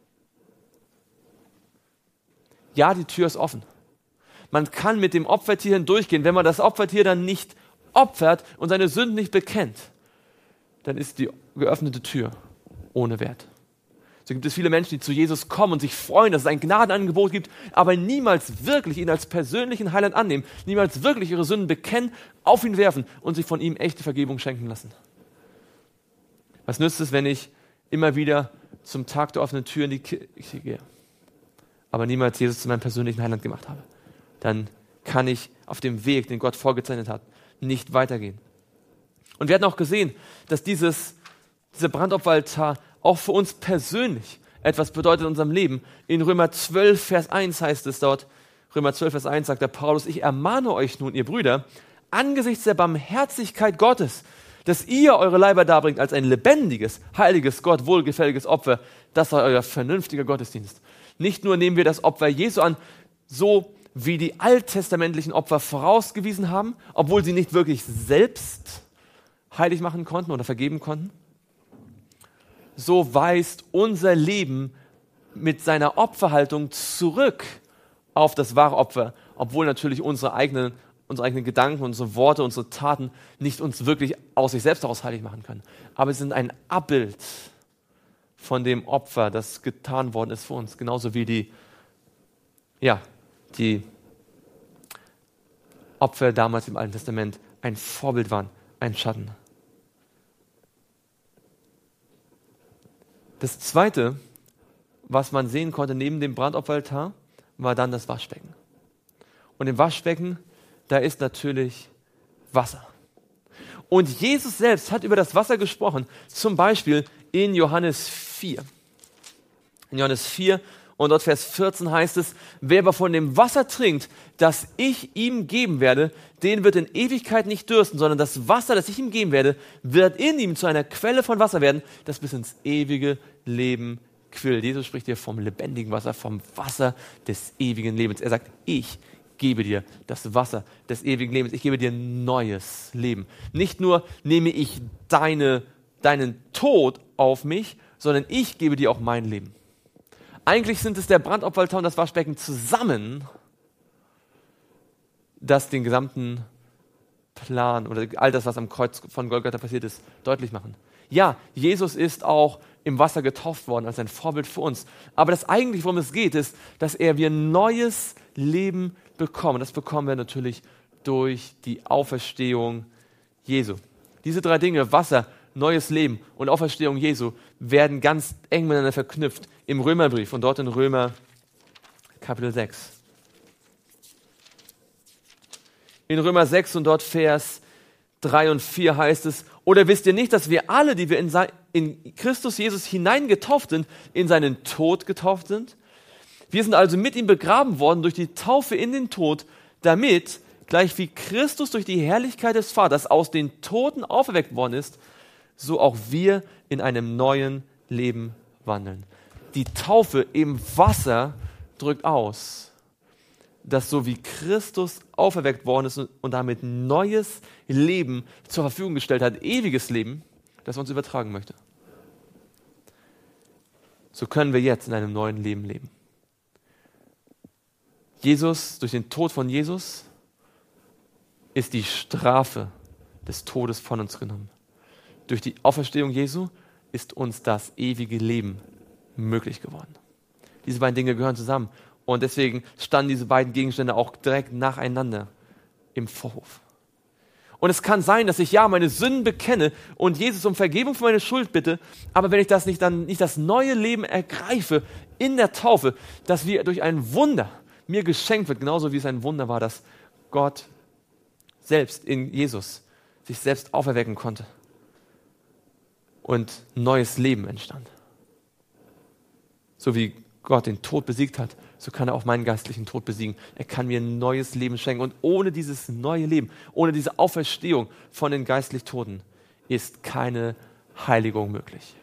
Ja, die Tür ist offen. Man kann mit dem Opfertier hindurchgehen. Wenn man das Opfertier dann nicht opfert und seine Sünden nicht bekennt, dann ist die geöffnete Tür ohne Wert. So gibt es viele Menschen, die zu Jesus kommen und sich freuen, dass es ein Gnadenangebot gibt, aber niemals wirklich ihn als persönlichen Heiland annehmen, niemals wirklich ihre Sünden bekennen, auf ihn werfen und sich von ihm echte Vergebung schenken lassen. Was nützt es, wenn ich immer wieder zum Tag der offenen Tür in die Kirche gehe, aber niemals Jesus zu meinem persönlichen Heiland gemacht habe? Dann kann ich auf dem Weg, den Gott vorgezeichnet hat, nicht weitergehen. Und wir hatten auch gesehen, dass dieses, dieser Brandopferaltar auch für uns persönlich etwas bedeutet in unserem Leben. In Römer zwölf, Vers eins heißt es dort, Römer zwölf, Vers eins sagt der Paulus: Ich ermahne euch nun, ihr Brüder, angesichts der Barmherzigkeit Gottes, dass ihr eure Leiber darbringt als ein lebendiges, heiliges, Gott wohlgefälliges Opfer. Das sei euer vernünftiger Gottesdienst. Nicht nur nehmen wir das Opfer Jesu an, so wie die alttestamentlichen Opfer vorausgewiesen haben, obwohl sie nicht wirklich selbst heilig machen konnten oder vergeben konnten. So weist unser Leben mit seiner Opferhaltung zurück auf das wahre Opfer, obwohl natürlich unsere eigenen, unsere eigenen Gedanken, unsere Worte, unsere Taten nicht uns wirklich aus sich selbst heraus heilig machen können. Aber sie sind ein Abbild von dem Opfer, das getan worden ist für uns. Genauso wie die, ja, die Opfer damals im Alten Testament ein Vorbild waren, ein Schatten. Das Zweite, was man sehen konnte neben dem Brandopferaltar, war dann das Waschbecken. Und im Waschbecken, da ist natürlich Wasser. Und Jesus selbst hat über das Wasser gesprochen, zum Beispiel in Johannes vier. In Johannes vier und dort Vers vierzehn heißt es, wer aber von dem Wasser trinkt, das ich ihm geben werde, den wird in Ewigkeit nicht dürsten, sondern das Wasser, das ich ihm geben werde, wird in ihm zu einer Quelle von Wasser werden, das bis ins ewige Leben quillt. Jesus spricht hier vom lebendigen Wasser, vom Wasser des ewigen Lebens. Er sagt, ich gebe dir das Wasser des ewigen Lebens. Ich gebe dir neues Leben. Nicht nur nehme ich deine, deinen Tod auf mich, sondern ich gebe dir auch mein Leben. Eigentlich sind es der Brandopferaltar und das Waschbecken zusammen, das den gesamten Plan oder all das, was am Kreuz von Golgatha passiert ist, deutlich machen. Ja, Jesus ist auch im Wasser getauft worden als ein Vorbild für uns. Aber das eigentlich, worum es geht, ist, dass er wir neues Leben bekommen. Das bekommen wir natürlich durch die Auferstehung Jesu. Diese drei Dinge, Wasser, neues Leben und Auferstehung Jesu, werden ganz eng miteinander verknüpft im Römerbrief und dort in Römer Kapitel sechs. In Römer sechs und dort Vers drei und vier heißt es, oder wisst ihr nicht, dass wir alle, die wir in, in Christus Jesus hineingetauft sind, in seinen Tod getauft sind? Wir sind also mit ihm begraben worden durch die Taufe in den Tod, damit, gleich wie Christus durch die Herrlichkeit des Vaters aus den Toten auferweckt worden ist, so auch wir in einem neuen Leben wandeln. Die Taufe im Wasser drückt aus, dass so wie Christus auferweckt worden ist und damit neues Leben zur Verfügung gestellt hat, ewiges Leben, das er uns übertragen möchte. So können wir jetzt in einem neuen Leben leben. Jesus, durch den Tod von Jesus, ist die Strafe des Todes von uns genommen. Durch die Auferstehung Jesu ist uns das ewige Leben möglich geworden. Diese beiden Dinge gehören zusammen. Und deswegen standen diese beiden Gegenstände auch direkt nacheinander im Vorhof. Und es kann sein, dass ich ja meine Sünden bekenne und Jesus um Vergebung für meine Schuld bitte, aber wenn ich das nicht, dann nicht das neue Leben ergreife in der Taufe, dass wir durch ein Wunder mir geschenkt wird, genauso wie es ein Wunder war, dass Gott selbst in Jesus sich selbst auferwecken konnte und neues Leben entstand. So wie Gott den Tod besiegt hat, so kann er auch meinen geistlichen Tod besiegen. Er kann mir ein neues Leben schenken. Und ohne dieses neue Leben, ohne diese Auferstehung von den geistlich Toten, ist keine Heiligung möglich.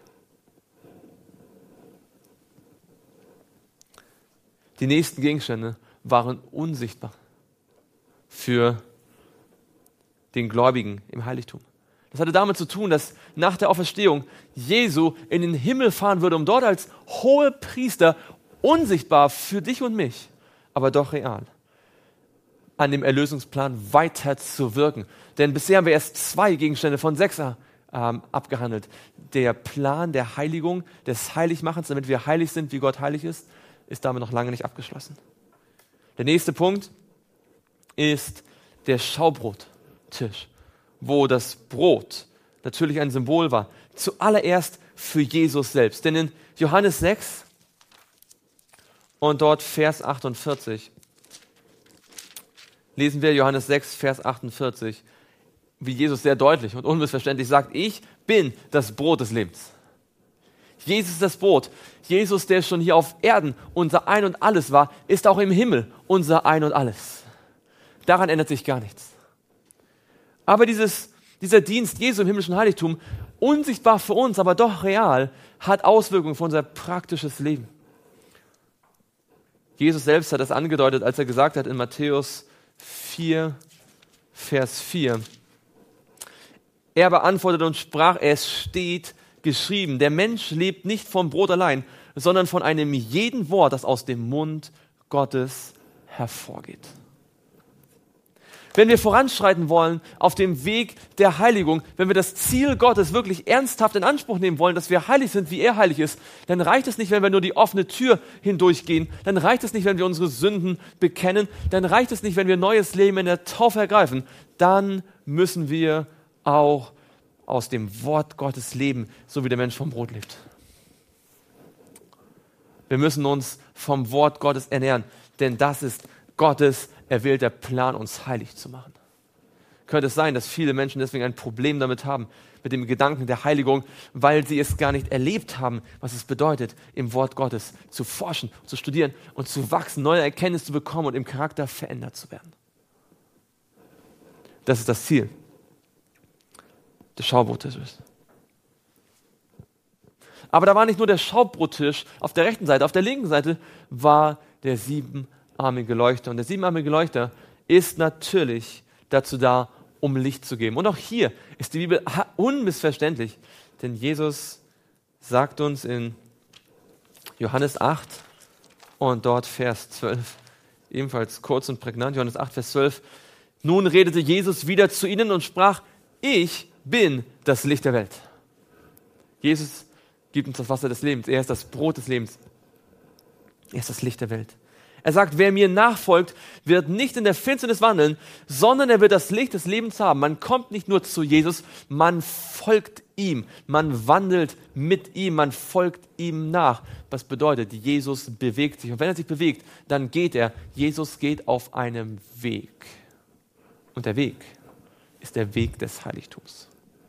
Die nächsten Gegenstände waren unsichtbar für den Gläubigen im Heiligtum. Das hatte damit zu tun, dass nach der Auferstehung Jesu in den Himmel fahren würde, um dort als Hohepriester unsichtbar für dich und mich, aber doch real, an dem Erlösungsplan weiter zu wirken. Denn bisher haben wir erst zwei Gegenstände von sechs ähm, abgehandelt. Der Plan der Heiligung, des Heiligmachens, damit wir heilig sind, wie Gott heilig ist, ist damit noch lange nicht abgeschlossen. Der nächste Punkt ist der Schaubrottisch, wo das Brot natürlich ein Symbol war, zuallererst für Jesus selbst. Denn in Johannes sechs und dort Vers achtundvierzig lesen wir Johannes sechs, Vers achtundvierzig, wie Jesus sehr deutlich und unmissverständlich sagt, ich bin das Brot des Lebens. Jesus ist das Brot. Jesus, der schon hier auf Erden unser Ein und Alles war, ist auch im Himmel unser Ein und Alles. Daran ändert sich gar nichts. Aber dieses, dieser Dienst Jesu im himmlischen Heiligtum, unsichtbar für uns, aber doch real, hat Auswirkungen für unser praktisches Leben. Jesus selbst hat das angedeutet, als er gesagt hat in Matthäus vier, Vers vier. Er beantwortete und sprach, es steht geschrieben, der Mensch lebt nicht vom Brot allein, sondern von einem jeden Wort, das aus dem Mund Gottes hervorgeht. Wenn wir voranschreiten wollen auf dem Weg der Heiligung, wenn wir das Ziel Gottes wirklich ernsthaft in Anspruch nehmen wollen, dass wir heilig sind, wie er heilig ist, dann reicht es nicht, wenn wir nur die offene Tür hindurchgehen. Dann reicht es nicht, wenn wir unsere Sünden bekennen. Dann reicht es nicht, wenn wir neues Leben in der Taufe ergreifen. Dann müssen wir auch aus dem Wort Gottes leben, so wie der Mensch vom Brot lebt. Wir müssen uns vom Wort Gottes ernähren, denn das ist Gottes erwählter Plan, uns heilig zu machen. Könnte es sein, dass viele Menschen deswegen ein Problem damit haben, mit dem Gedanken der Heiligung, weil sie es gar nicht erlebt haben, was es bedeutet, im Wort Gottes zu forschen, zu studieren und zu wachsen, neue Erkenntnisse zu bekommen und im Charakter verändert zu werden. Das ist das Ziel des Schaubrottisches. Aber da war nicht nur der Schaubrottisch auf der rechten Seite, auf der linken Seite war der siebenarmige Leuchter. Und der siebenarmige Leuchter ist natürlich dazu da, um Licht zu geben. Und auch hier ist die Bibel unmissverständlich, denn Jesus sagt uns in Johannes acht und dort Vers zwölf, ebenfalls kurz und prägnant, Johannes acht, Vers zwölf, nun redete Jesus wieder zu ihnen und sprach, ich bin das Licht der Welt. Jesus gibt uns das Wasser des Lebens. Er ist das Brot des Lebens. Er ist das Licht der Welt. Er sagt, wer mir nachfolgt, wird nicht in der Finsternis wandeln, sondern er wird das Licht des Lebens haben. Man kommt nicht nur zu Jesus, man folgt ihm. Man wandelt mit ihm, man folgt ihm nach. Was bedeutet, Jesus bewegt sich. Und wenn er sich bewegt, dann geht er. Jesus geht auf einem Weg. Und der Weg ist der Weg des Heiligtums.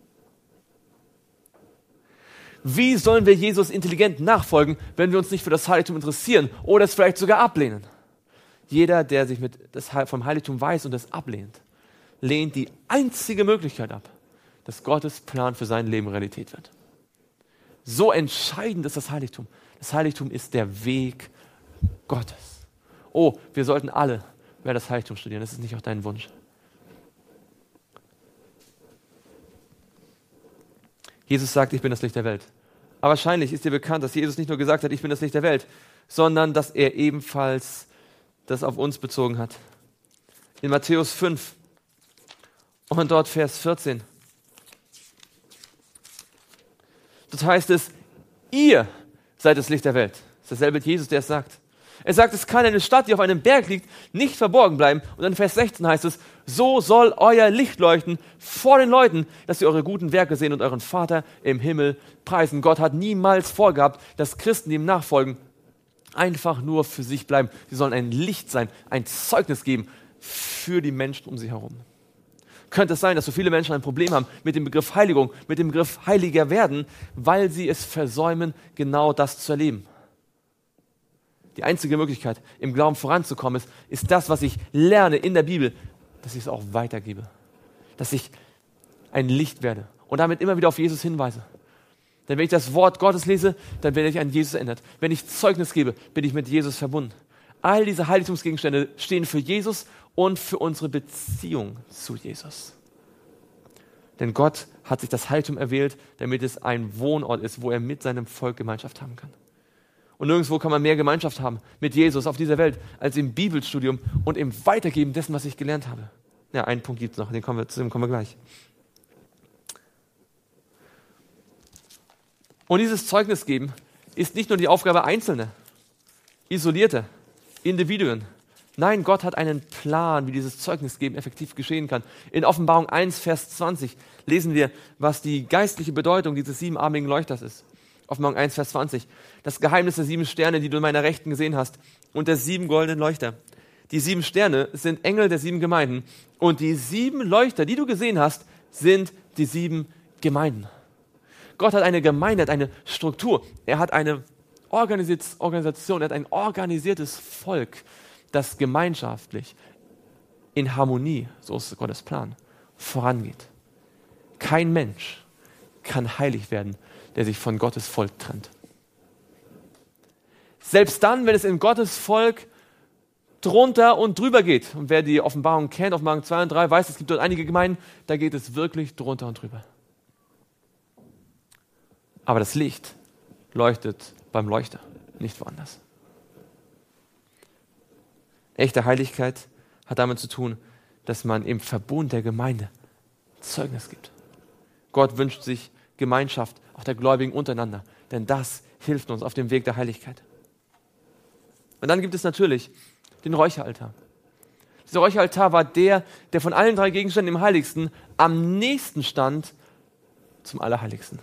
Wie sollen wir Jesus intelligent nachfolgen, wenn wir uns nicht für das Heiligtum interessieren oder es vielleicht sogar ablehnen? Jeder, der sich mit das, vom Heiligtum weiß und es ablehnt, lehnt die einzige Möglichkeit ab, dass Gottes Plan für sein Leben Realität wird. So entscheidend ist das Heiligtum. Das Heiligtum ist der Weg Gottes. Oh, wir sollten alle mehr das Heiligtum studieren. Das ist nicht auch dein Wunsch. Jesus sagt, ich bin das Licht der Welt. Aber wahrscheinlich ist dir bekannt, dass Jesus nicht nur gesagt hat, ich bin das Licht der Welt, sondern dass er ebenfalls das auf uns bezogen hat. In Matthäus fünf und dort Vers vierzehn. Dort heißt es, ihr seid das Licht der Welt. Das ist derselbe Jesus, der es sagt. Er sagt, es kann eine Stadt, die auf einem Berg liegt, nicht verborgen bleiben. Und in Vers sechzehn heißt es, so soll euer Licht leuchten vor den Leuten, dass sie eure guten Werke sehen und euren Vater im Himmel preisen. Gott hat niemals vorgehabt, dass Christen, die ihm nachfolgen, einfach nur für sich bleiben. Sie sollen ein Licht sein, ein Zeugnis geben für die Menschen um sie herum. Könnte es sein, dass so viele Menschen ein Problem haben mit dem Begriff Heiligung, mit dem Begriff heiliger werden, weil sie es versäumen, genau das zu erleben. Die einzige Möglichkeit, im Glauben voranzukommen, ist, ist das, was ich lerne in der Bibel, dass ich es auch weitergebe. Dass ich ein Licht werde und damit immer wieder auf Jesus hinweise. Denn wenn ich das Wort Gottes lese, dann werde ich an Jesus erinnert. Wenn ich Zeugnis gebe, bin ich mit Jesus verbunden. All diese Heiligtumsgegenstände stehen für Jesus und für unsere Beziehung zu Jesus. Denn Gott hat sich das Heiligtum erwählt, damit es ein Wohnort ist, wo er mit seinem Volk Gemeinschaft haben kann. Und nirgendwo kann man mehr Gemeinschaft haben mit Jesus auf dieser Welt, als im Bibelstudium und im Weitergeben dessen, was ich gelernt habe. Ja, einen Punkt gibt es noch, den kommen wir, zu dem kommen wir gleich. Und dieses Zeugnis geben ist nicht nur die Aufgabe Einzelner, Isolierte, Individuen. Nein, Gott hat einen Plan, wie dieses Zeugnis geben effektiv geschehen kann. In Offenbarung eins, Vers zwanzig lesen wir, was die geistliche Bedeutung dieses siebenarmigen Leuchters ist. Offenbarung eins, Vers zwanzig. Das Geheimnis der sieben Sterne, die du in meiner Rechten gesehen hast, und der sieben goldenen Leuchter. Die sieben Sterne sind Engel der sieben Gemeinden. Und die sieben Leuchter, die du gesehen hast, sind die sieben Gemeinden. Gott hat eine Gemeinde, hat eine Struktur. Er hat eine Organisation, er hat ein organisiertes Volk, das gemeinschaftlich in Harmonie, so ist Gottes Plan, vorangeht. Kein Mensch kann heilig werden, der sich von Gottes Volk trennt. Selbst dann, wenn es in Gottes Volk drunter und drüber geht. Und wer die Offenbarung kennt, Offenbarung zwei und drei, weiß, es gibt dort einige Gemeinden, da geht es wirklich drunter und drüber. Aber das Licht leuchtet beim Leuchter, nicht woanders. Echte Heiligkeit hat damit zu tun, dass man im Verbund der Gemeinde Zeugnis gibt. Gott wünscht sich Gemeinschaft, auch der Gläubigen untereinander, denn das hilft uns auf dem Weg der Heiligkeit. Und dann gibt es natürlich den Räucheraltar. Dieser Räucheraltar war der, der von allen drei Gegenständen im Heiligsten am nächsten stand zum Allerheiligsten.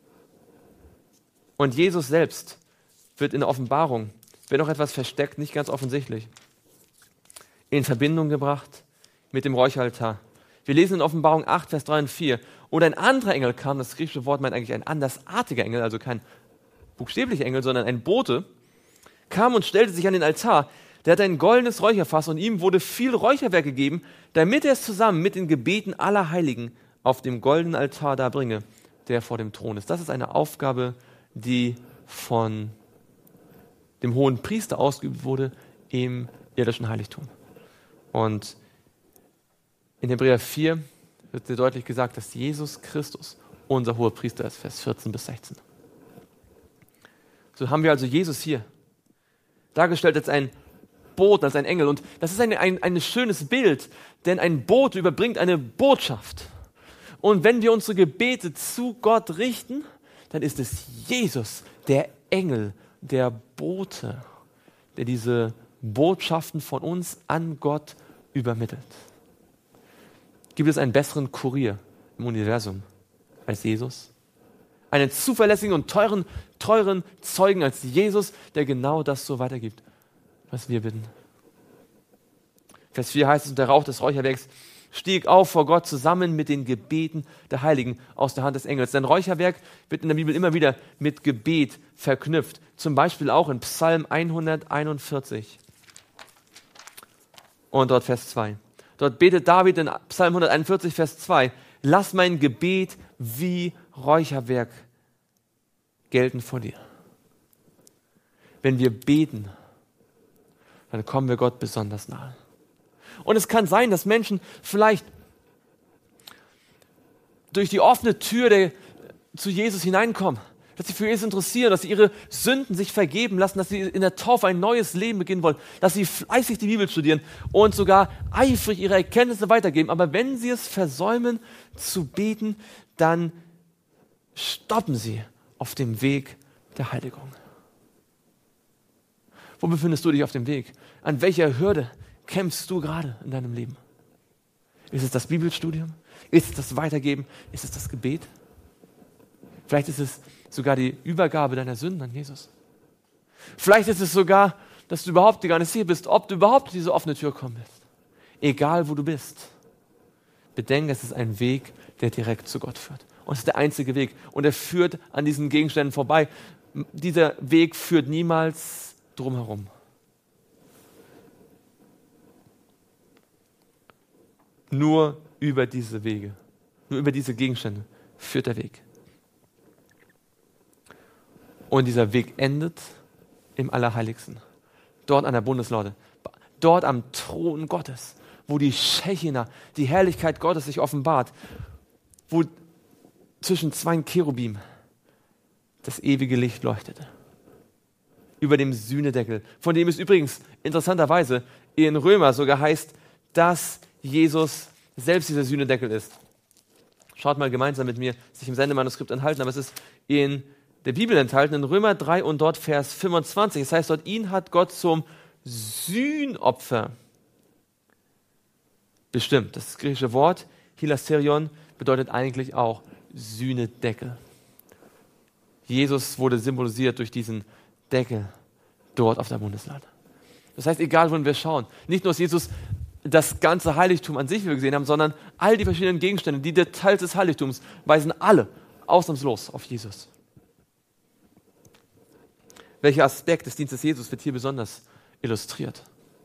Und Jesus selbst wird in der Offenbarung, wenn noch etwas versteckt, nicht ganz offensichtlich, in Verbindung gebracht mit dem Räucheraltar. Wir lesen in Offenbarung acht, Vers drei und vier. Und ein anderer Engel kam, das griechische Wort meint eigentlich ein andersartiger Engel, also kein buchstäblicher Engel, sondern ein Bote, kam und stellte sich an den Altar. Der hatte ein goldenes Räucherfass und ihm wurde viel Räucherwerk gegeben, damit er es zusammen mit den Gebeten aller Heiligen auf dem goldenen Altar darbringe, der vor dem Thron ist. Das ist eine Aufgabe, die von dem hohen Priester ausgeübt wurde im irdischen Heiligtum. Und in Hebräer vier wird sehr deutlich gesagt, dass Jesus Christus unser hoher Priester ist, Vers vierzehn bis sechzehn. So haben wir also Jesus hier dargestellt als ein Boten, als ein Engel. Und das ist ein, ein, ein schönes Bild, denn ein Bote überbringt eine Botschaft. Und wenn wir unsere Gebete zu Gott richten, dann ist es Jesus, der Engel, der Bote, der diese Botschaften von uns an Gott übermittelt. Gibt es einen besseren Kurier im Universum als Jesus? Einen zuverlässigen und teuren, teuren Zeugen als Jesus, der genau das so weitergibt, was wir bitten. Vers vier heißt es, und der Rauch des Räucherwerks stieg auf vor Gott zusammen mit den Gebeten der Heiligen aus der Hand des Engels. Denn Räucherwerk wird in der Bibel immer wieder mit Gebet verknüpft. Zum Beispiel auch in Psalm hunderteinundvierzig. Und dort Vers zwei. Dort betet David in Psalm hunderteinundvierzig, Vers zwei, lass mein Gebet wie Räucherwerk gelten vor dir. Wenn wir beten, dann kommen wir Gott besonders nahe. Und es kann sein, dass Menschen vielleicht durch die offene Tür der, zu Jesus hineinkommen, dass sie für Jesus interessieren, dass sie ihre Sünden sich vergeben lassen, dass sie in der Taufe ein neues Leben beginnen wollen, dass sie fleißig die Bibel studieren und sogar eifrig ihre Erkenntnisse weitergeben. Aber wenn sie es versäumen zu beten, dann stoppen sie auf dem Weg der Heiligung. Wo befindest du dich auf dem Weg? An welcher Hürde kämpfst du gerade in deinem Leben? Ist es das Bibelstudium? Ist es das Weitergeben? Ist es das Gebet? Vielleicht ist es sogar die Übergabe deiner Sünden an Jesus. Vielleicht ist es sogar, dass du überhaupt dir gar nicht sicher bist, ob du überhaupt durch diese offene Tür kommen willst. Egal, wo du bist. Bedenke, es ist ein Weg, der direkt zu Gott führt. Und es ist der einzige Weg. Und er führt an diesen Gegenständen vorbei. Dieser Weg führt niemals drumherum. Nur über diese Wege, nur über diese Gegenstände führt der Weg. Und dieser Weg endet im Allerheiligsten. Dort an der Bundeslade, dort am Thron Gottes, wo die Schechina, die Herrlichkeit Gottes sich offenbart, wo zwischen zwei Cherubim das ewige Licht leuchtete. Über dem Sühnedeckel, von dem es übrigens interessanterweise in Römer sogar heißt, dass Jesus selbst dieser Sühnedeckel ist. Schaut mal gemeinsam mit mir, es ist nicht im Sendemanuskript enthalten, aber es ist in der Bibel enthalten, in Römer drei und dort Vers fünfundzwanzig. Das heißt dort, ihn hat Gott zum Sühnopfer bestimmt. Das griechische Wort Hilasterion bedeutet eigentlich auch Sühnedeckel. Jesus wurde symbolisiert durch diesen Deckel dort auf der Bundeslade. Das heißt, egal wohin wir schauen, nicht nur ist Jesus das ganze Heiligtum an sich, wie wir gesehen haben, sondern all die verschiedenen Gegenstände, die Details des Heiligtums, weisen alle ausnahmslos auf Jesus. Welcher Aspekt des Dienstes Jesus wird hier besonders illustriert?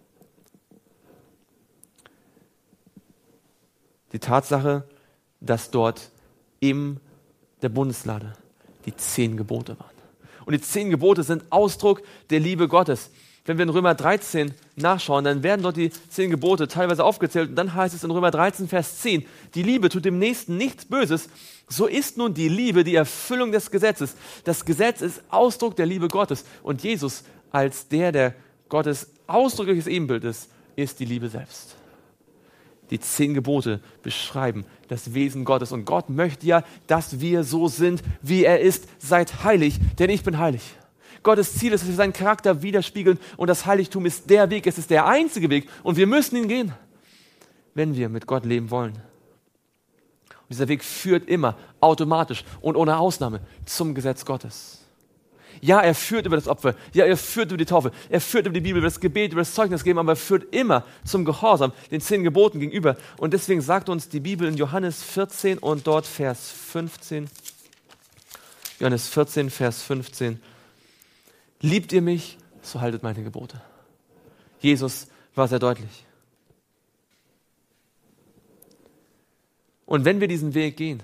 Die Tatsache, dass dort in der Bundeslade die zehn Gebote waren. Und die zehn Gebote sind Ausdruck der Liebe Gottes. Wenn wir in Römer dreizehn nachschauen, dann werden dort die zehn Gebote teilweise aufgezählt. Und dann heißt es in Römer dreizehn, Vers zehn, die Liebe tut dem Nächsten nichts Böses. So ist nun die Liebe die Erfüllung des Gesetzes. Das Gesetz ist Ausdruck der Liebe Gottes. Und Jesus als der, der Gottes ausdrückliches Ebenbild ist, ist die Liebe selbst. Die zehn Gebote beschreiben das Wesen Gottes. Und Gott möchte ja, dass wir so sind, wie er ist. Seid heilig, denn ich bin heilig. Gottes Ziel ist, dass wir seinen Charakter widerspiegeln. Und das Heiligtum ist der Weg. Es ist der einzige Weg. Und wir müssen ihn gehen, wenn wir mit Gott leben wollen. Und dieser Weg führt immer automatisch und ohne Ausnahme zum Gesetz Gottes. Ja, er führt über das Opfer. Ja, er führt über die Taufe. Er führt über die Bibel, über das Gebet, über das Zeugnis geben, aber er führt immer zum Gehorsam, den zehn Geboten gegenüber. Und deswegen sagt uns die Bibel in Johannes vierzehn und dort Vers fünfzehn. Johannes vierzehn, Vers fünfzehn. Liebt ihr mich, so haltet meine Gebote. Jesus war sehr deutlich. Und wenn wir diesen Weg gehen,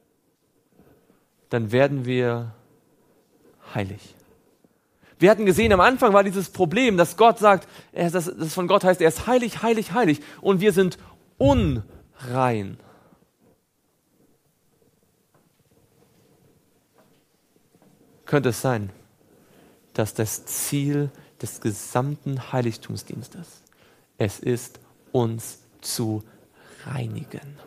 dann werden wir heilig. Wir hatten gesehen, am Anfang war dieses Problem, dass Gott sagt, dass das von Gott heißt, er ist heilig, heilig, heilig. Und wir sind unrein. Könnte es sein, dass das Ziel des gesamten Heiligtumsdienstes es ist, uns zu reinigen.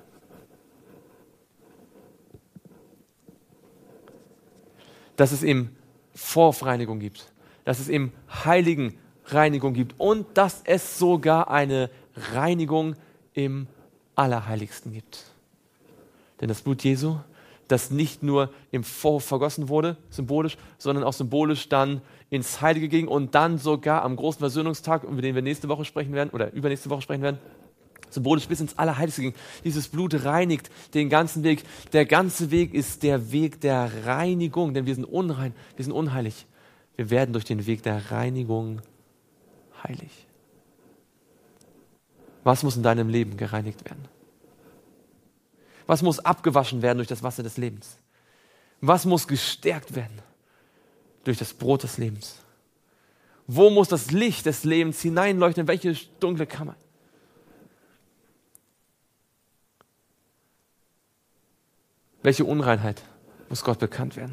Dass es eben Vorreinigung gibt, dass es eben heiligen Reinigung gibt und dass es sogar eine Reinigung im Allerheiligsten gibt. Denn das Blut Jesu, das nicht nur im Vorhof vergossen wurde, symbolisch, sondern auch symbolisch dann ins Heilige ging und dann sogar am großen Versöhnungstag, über den wir nächste Woche sprechen werden, oder übernächste Woche sprechen werden, symbolisch bis ins Allerheiligste ging. Dieses Blut reinigt den ganzen Weg. Der ganze Weg ist der Weg der Reinigung, denn wir sind unrein, wir sind unheilig. Wir werden durch den Weg der Reinigung heilig. Was muss in deinem Leben gereinigt werden? Was muss abgewaschen werden durch das Wasser des Lebens? Was muss gestärkt werden durch das Brot des Lebens? Wo muss das Licht des Lebens hineinleuchten? In welche dunkle Kammer? Welche Unreinheit muss Gott bekannt werden?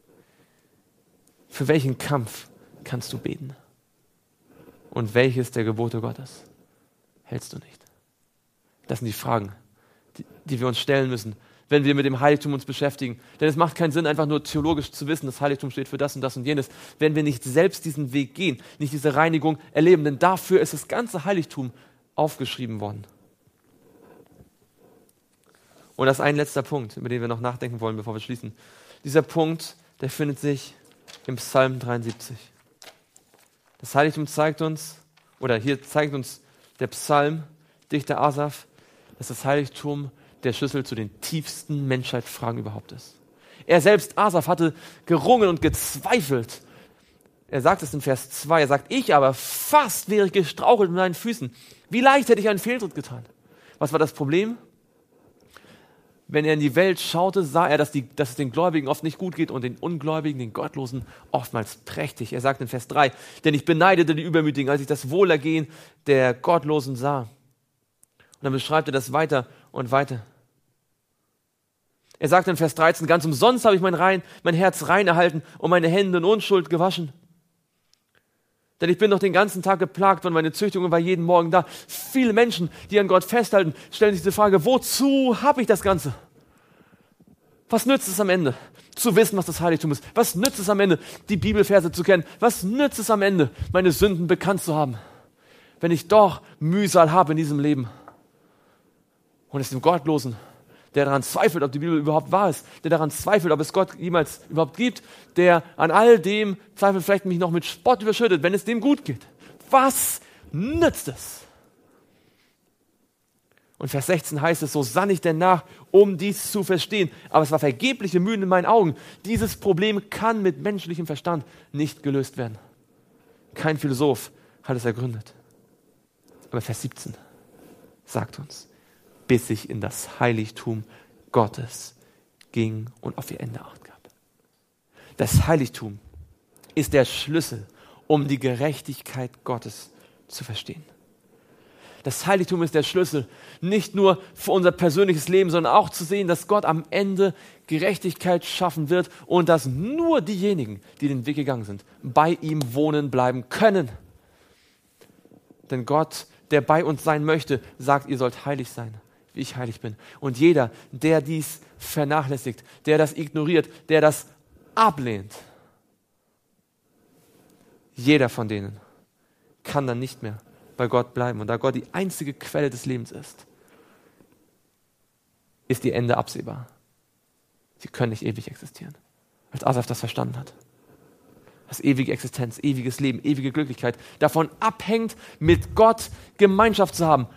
Für welchen Kampf kannst du beten? Und welches der Gebote Gottes hältst du nicht? Das sind die Fragen, die, die wir uns stellen müssen, wenn wir mit dem Heiligtum uns beschäftigen. Denn es macht keinen Sinn, einfach nur theologisch zu wissen, das Heiligtum steht für das und das und jenes, wenn wir nicht selbst diesen Weg gehen, nicht diese Reinigung erleben. Denn dafür ist das ganze Heiligtum aufgeschrieben worden. Und das ist ein letzter Punkt, über den wir noch nachdenken wollen, bevor wir schließen. Dieser Punkt, der findet sich im Psalm dreiundsiebzig. Das Heiligtum zeigt uns, oder hier zeigt uns der Psalm, Dichter Asaf, dass das Heiligtum der Schlüssel zu den tiefsten Menschheitsfragen überhaupt ist. Er selbst, Asaf, hatte gerungen und gezweifelt. Er sagt es in Vers zwei, er sagt, ich aber fast wäre ich gestrauchelt mit meinen Füßen. Wie leicht hätte ich einen Fehltritt getan? Was war das Problem? Wenn er in die Welt schaute, sah er, dass, die, dass es den Gläubigen oft nicht gut geht und den Ungläubigen, den Gottlosen, oftmals prächtig. Er sagt in Vers drei, denn ich beneidete die Übermütigen, als ich das Wohlergehen der Gottlosen sah. Und dann beschreibt er das weiter und weiter. Er sagt in Vers dreizehn, ganz umsonst habe ich mein, rein, mein Herz rein erhalten und meine Hände in Unschuld gewaschen. Denn ich bin doch den ganzen Tag geplagt worden, meine Züchtigung war jeden Morgen da. Viele Menschen, die an Gott festhalten, stellen sich diese Frage, wozu habe ich das Ganze? Was nützt es am Ende, zu wissen, was das Heiligtum ist? Was nützt es am Ende, die Bibelverse zu kennen? Was nützt es am Ende, meine Sünden bekannt zu haben? Wenn ich doch Mühsal habe in diesem Leben und es dem Gottlosen, der daran zweifelt, ob die Bibel überhaupt wahr ist, der daran zweifelt, ob es Gott jemals überhaupt gibt, der an all dem zweifelt, vielleicht mich noch mit Spott überschüttet, wenn es dem gut geht. Was nützt es? Und Vers sechzehn heißt es, so sann ich denn nach, um dies zu verstehen. Aber es war vergebliche Mühen in meinen Augen. Dieses Problem kann mit menschlichem Verstand nicht gelöst werden. Kein Philosoph hat es ergründet. Aber Vers siebzehn sagt uns, bis ich in das Heiligtum Gottes ging und auf ihr Ende Acht gab. Das Heiligtum ist der Schlüssel, um die Gerechtigkeit Gottes zu verstehen. Das Heiligtum ist der Schlüssel, nicht nur für unser persönliches Leben, sondern auch zu sehen, dass Gott am Ende Gerechtigkeit schaffen wird und dass nur diejenigen, die den Weg gegangen sind, bei ihm wohnen bleiben können. Denn Gott der bei uns sein möchte, sagt, ihr sollt heilig sein, wie ich heilig bin. Und jeder, der dies vernachlässigt, der das ignoriert, der das ablehnt, jeder von denen kann dann nicht mehr bei Gott bleiben. Und da Gott die einzige Quelle des Lebens ist, ist ihr Ende absehbar. Sie können nicht ewig existieren. Als Asaf das verstanden hat. Dass ewige Existenz, ewiges Leben, ewige Glücklichkeit davon abhängt, mit Gott Gemeinschaft zu haben.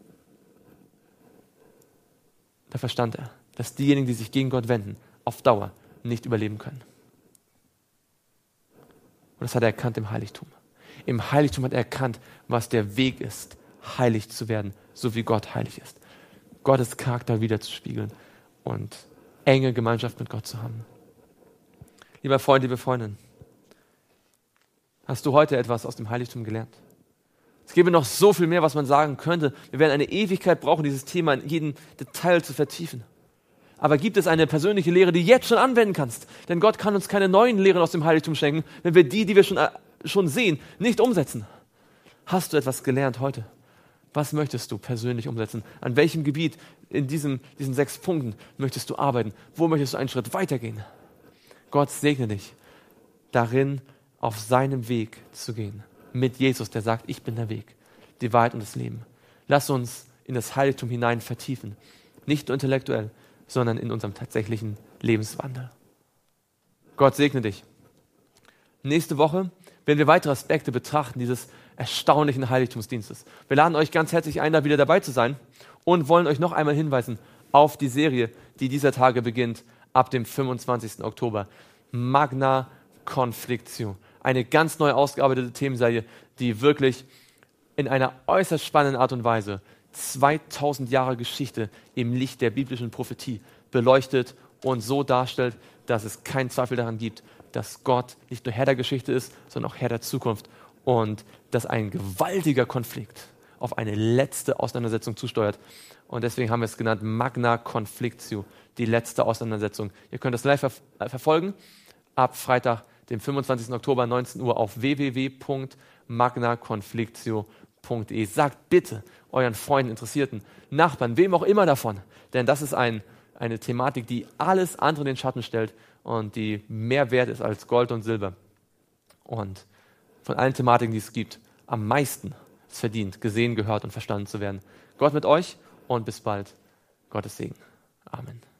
Da verstand er, dass diejenigen, die sich gegen Gott wenden, auf Dauer nicht überleben können. Und das hat er erkannt im Heiligtum. Im Heiligtum hat er erkannt, was der Weg ist, heilig zu werden, so wie Gott heilig ist. Gottes Charakter wiederzuspiegeln und enge Gemeinschaft mit Gott zu haben. Lieber Freund, liebe Freundin, hast du heute etwas aus dem Heiligtum gelernt? Es gäbe noch so viel mehr, was man sagen könnte. Wir werden eine Ewigkeit brauchen, dieses Thema in jedem Detail zu vertiefen. Aber gibt es eine persönliche Lehre, die du jetzt schon anwenden kannst? Denn Gott kann uns keine neuen Lehren aus dem Heiligtum schenken, wenn wir die, die wir schon, schon sehen, nicht umsetzen. Hast du etwas gelernt heute? Was möchtest du persönlich umsetzen? An welchem Gebiet in diesem, diesen sechs Punkten möchtest du arbeiten? Wo möchtest du einen Schritt weitergehen? Gott segne dich darin, auf seinem Weg zu gehen. Mit Jesus, der sagt, ich bin der Weg, die Wahrheit und das Leben. Lass uns in das Heiligtum hinein vertiefen. Nicht nur intellektuell, sondern in unserem tatsächlichen Lebenswandel. Gott segne dich. Nächste Woche werden wir weitere Aspekte betrachten, dieses erstaunlichen Heiligtumsdienstes. Wir laden euch ganz herzlich ein, da wieder dabei zu sein und wollen euch noch einmal hinweisen auf die Serie, die dieser Tage beginnt, ab dem fünfundzwanzigsten Oktober. Magna Conflictio. Eine ganz neu ausgearbeitete Themenserie, die wirklich in einer äußerst spannenden Art und Weise zweitausend Jahre Geschichte im Licht der biblischen Prophetie beleuchtet und so darstellt, dass es keinen Zweifel daran gibt, dass Gott nicht nur Herr der Geschichte ist, sondern auch Herr der Zukunft und dass ein gewaltiger Konflikt auf eine letzte Auseinandersetzung zusteuert. Und deswegen haben wir es genannt Magna Conflictio, die letzte Auseinandersetzung. Ihr könnt das live ver- äh, verfolgen ab Freitag, dem fünfundzwanzigsten Oktober, neunzehn Uhr auf w w w punkt magna conflictio punkt d e. Sagt bitte euren Freunden, Interessierten, Nachbarn, wem auch immer davon, denn das ist ein, eine Thematik, die alles andere in den Schatten stellt und die mehr wert ist als Gold und Silber. Und von allen Thematiken, die es gibt, am meisten es verdient, gesehen, gehört und verstanden zu werden. Gott mit euch und bis bald. Gottes Segen. Amen.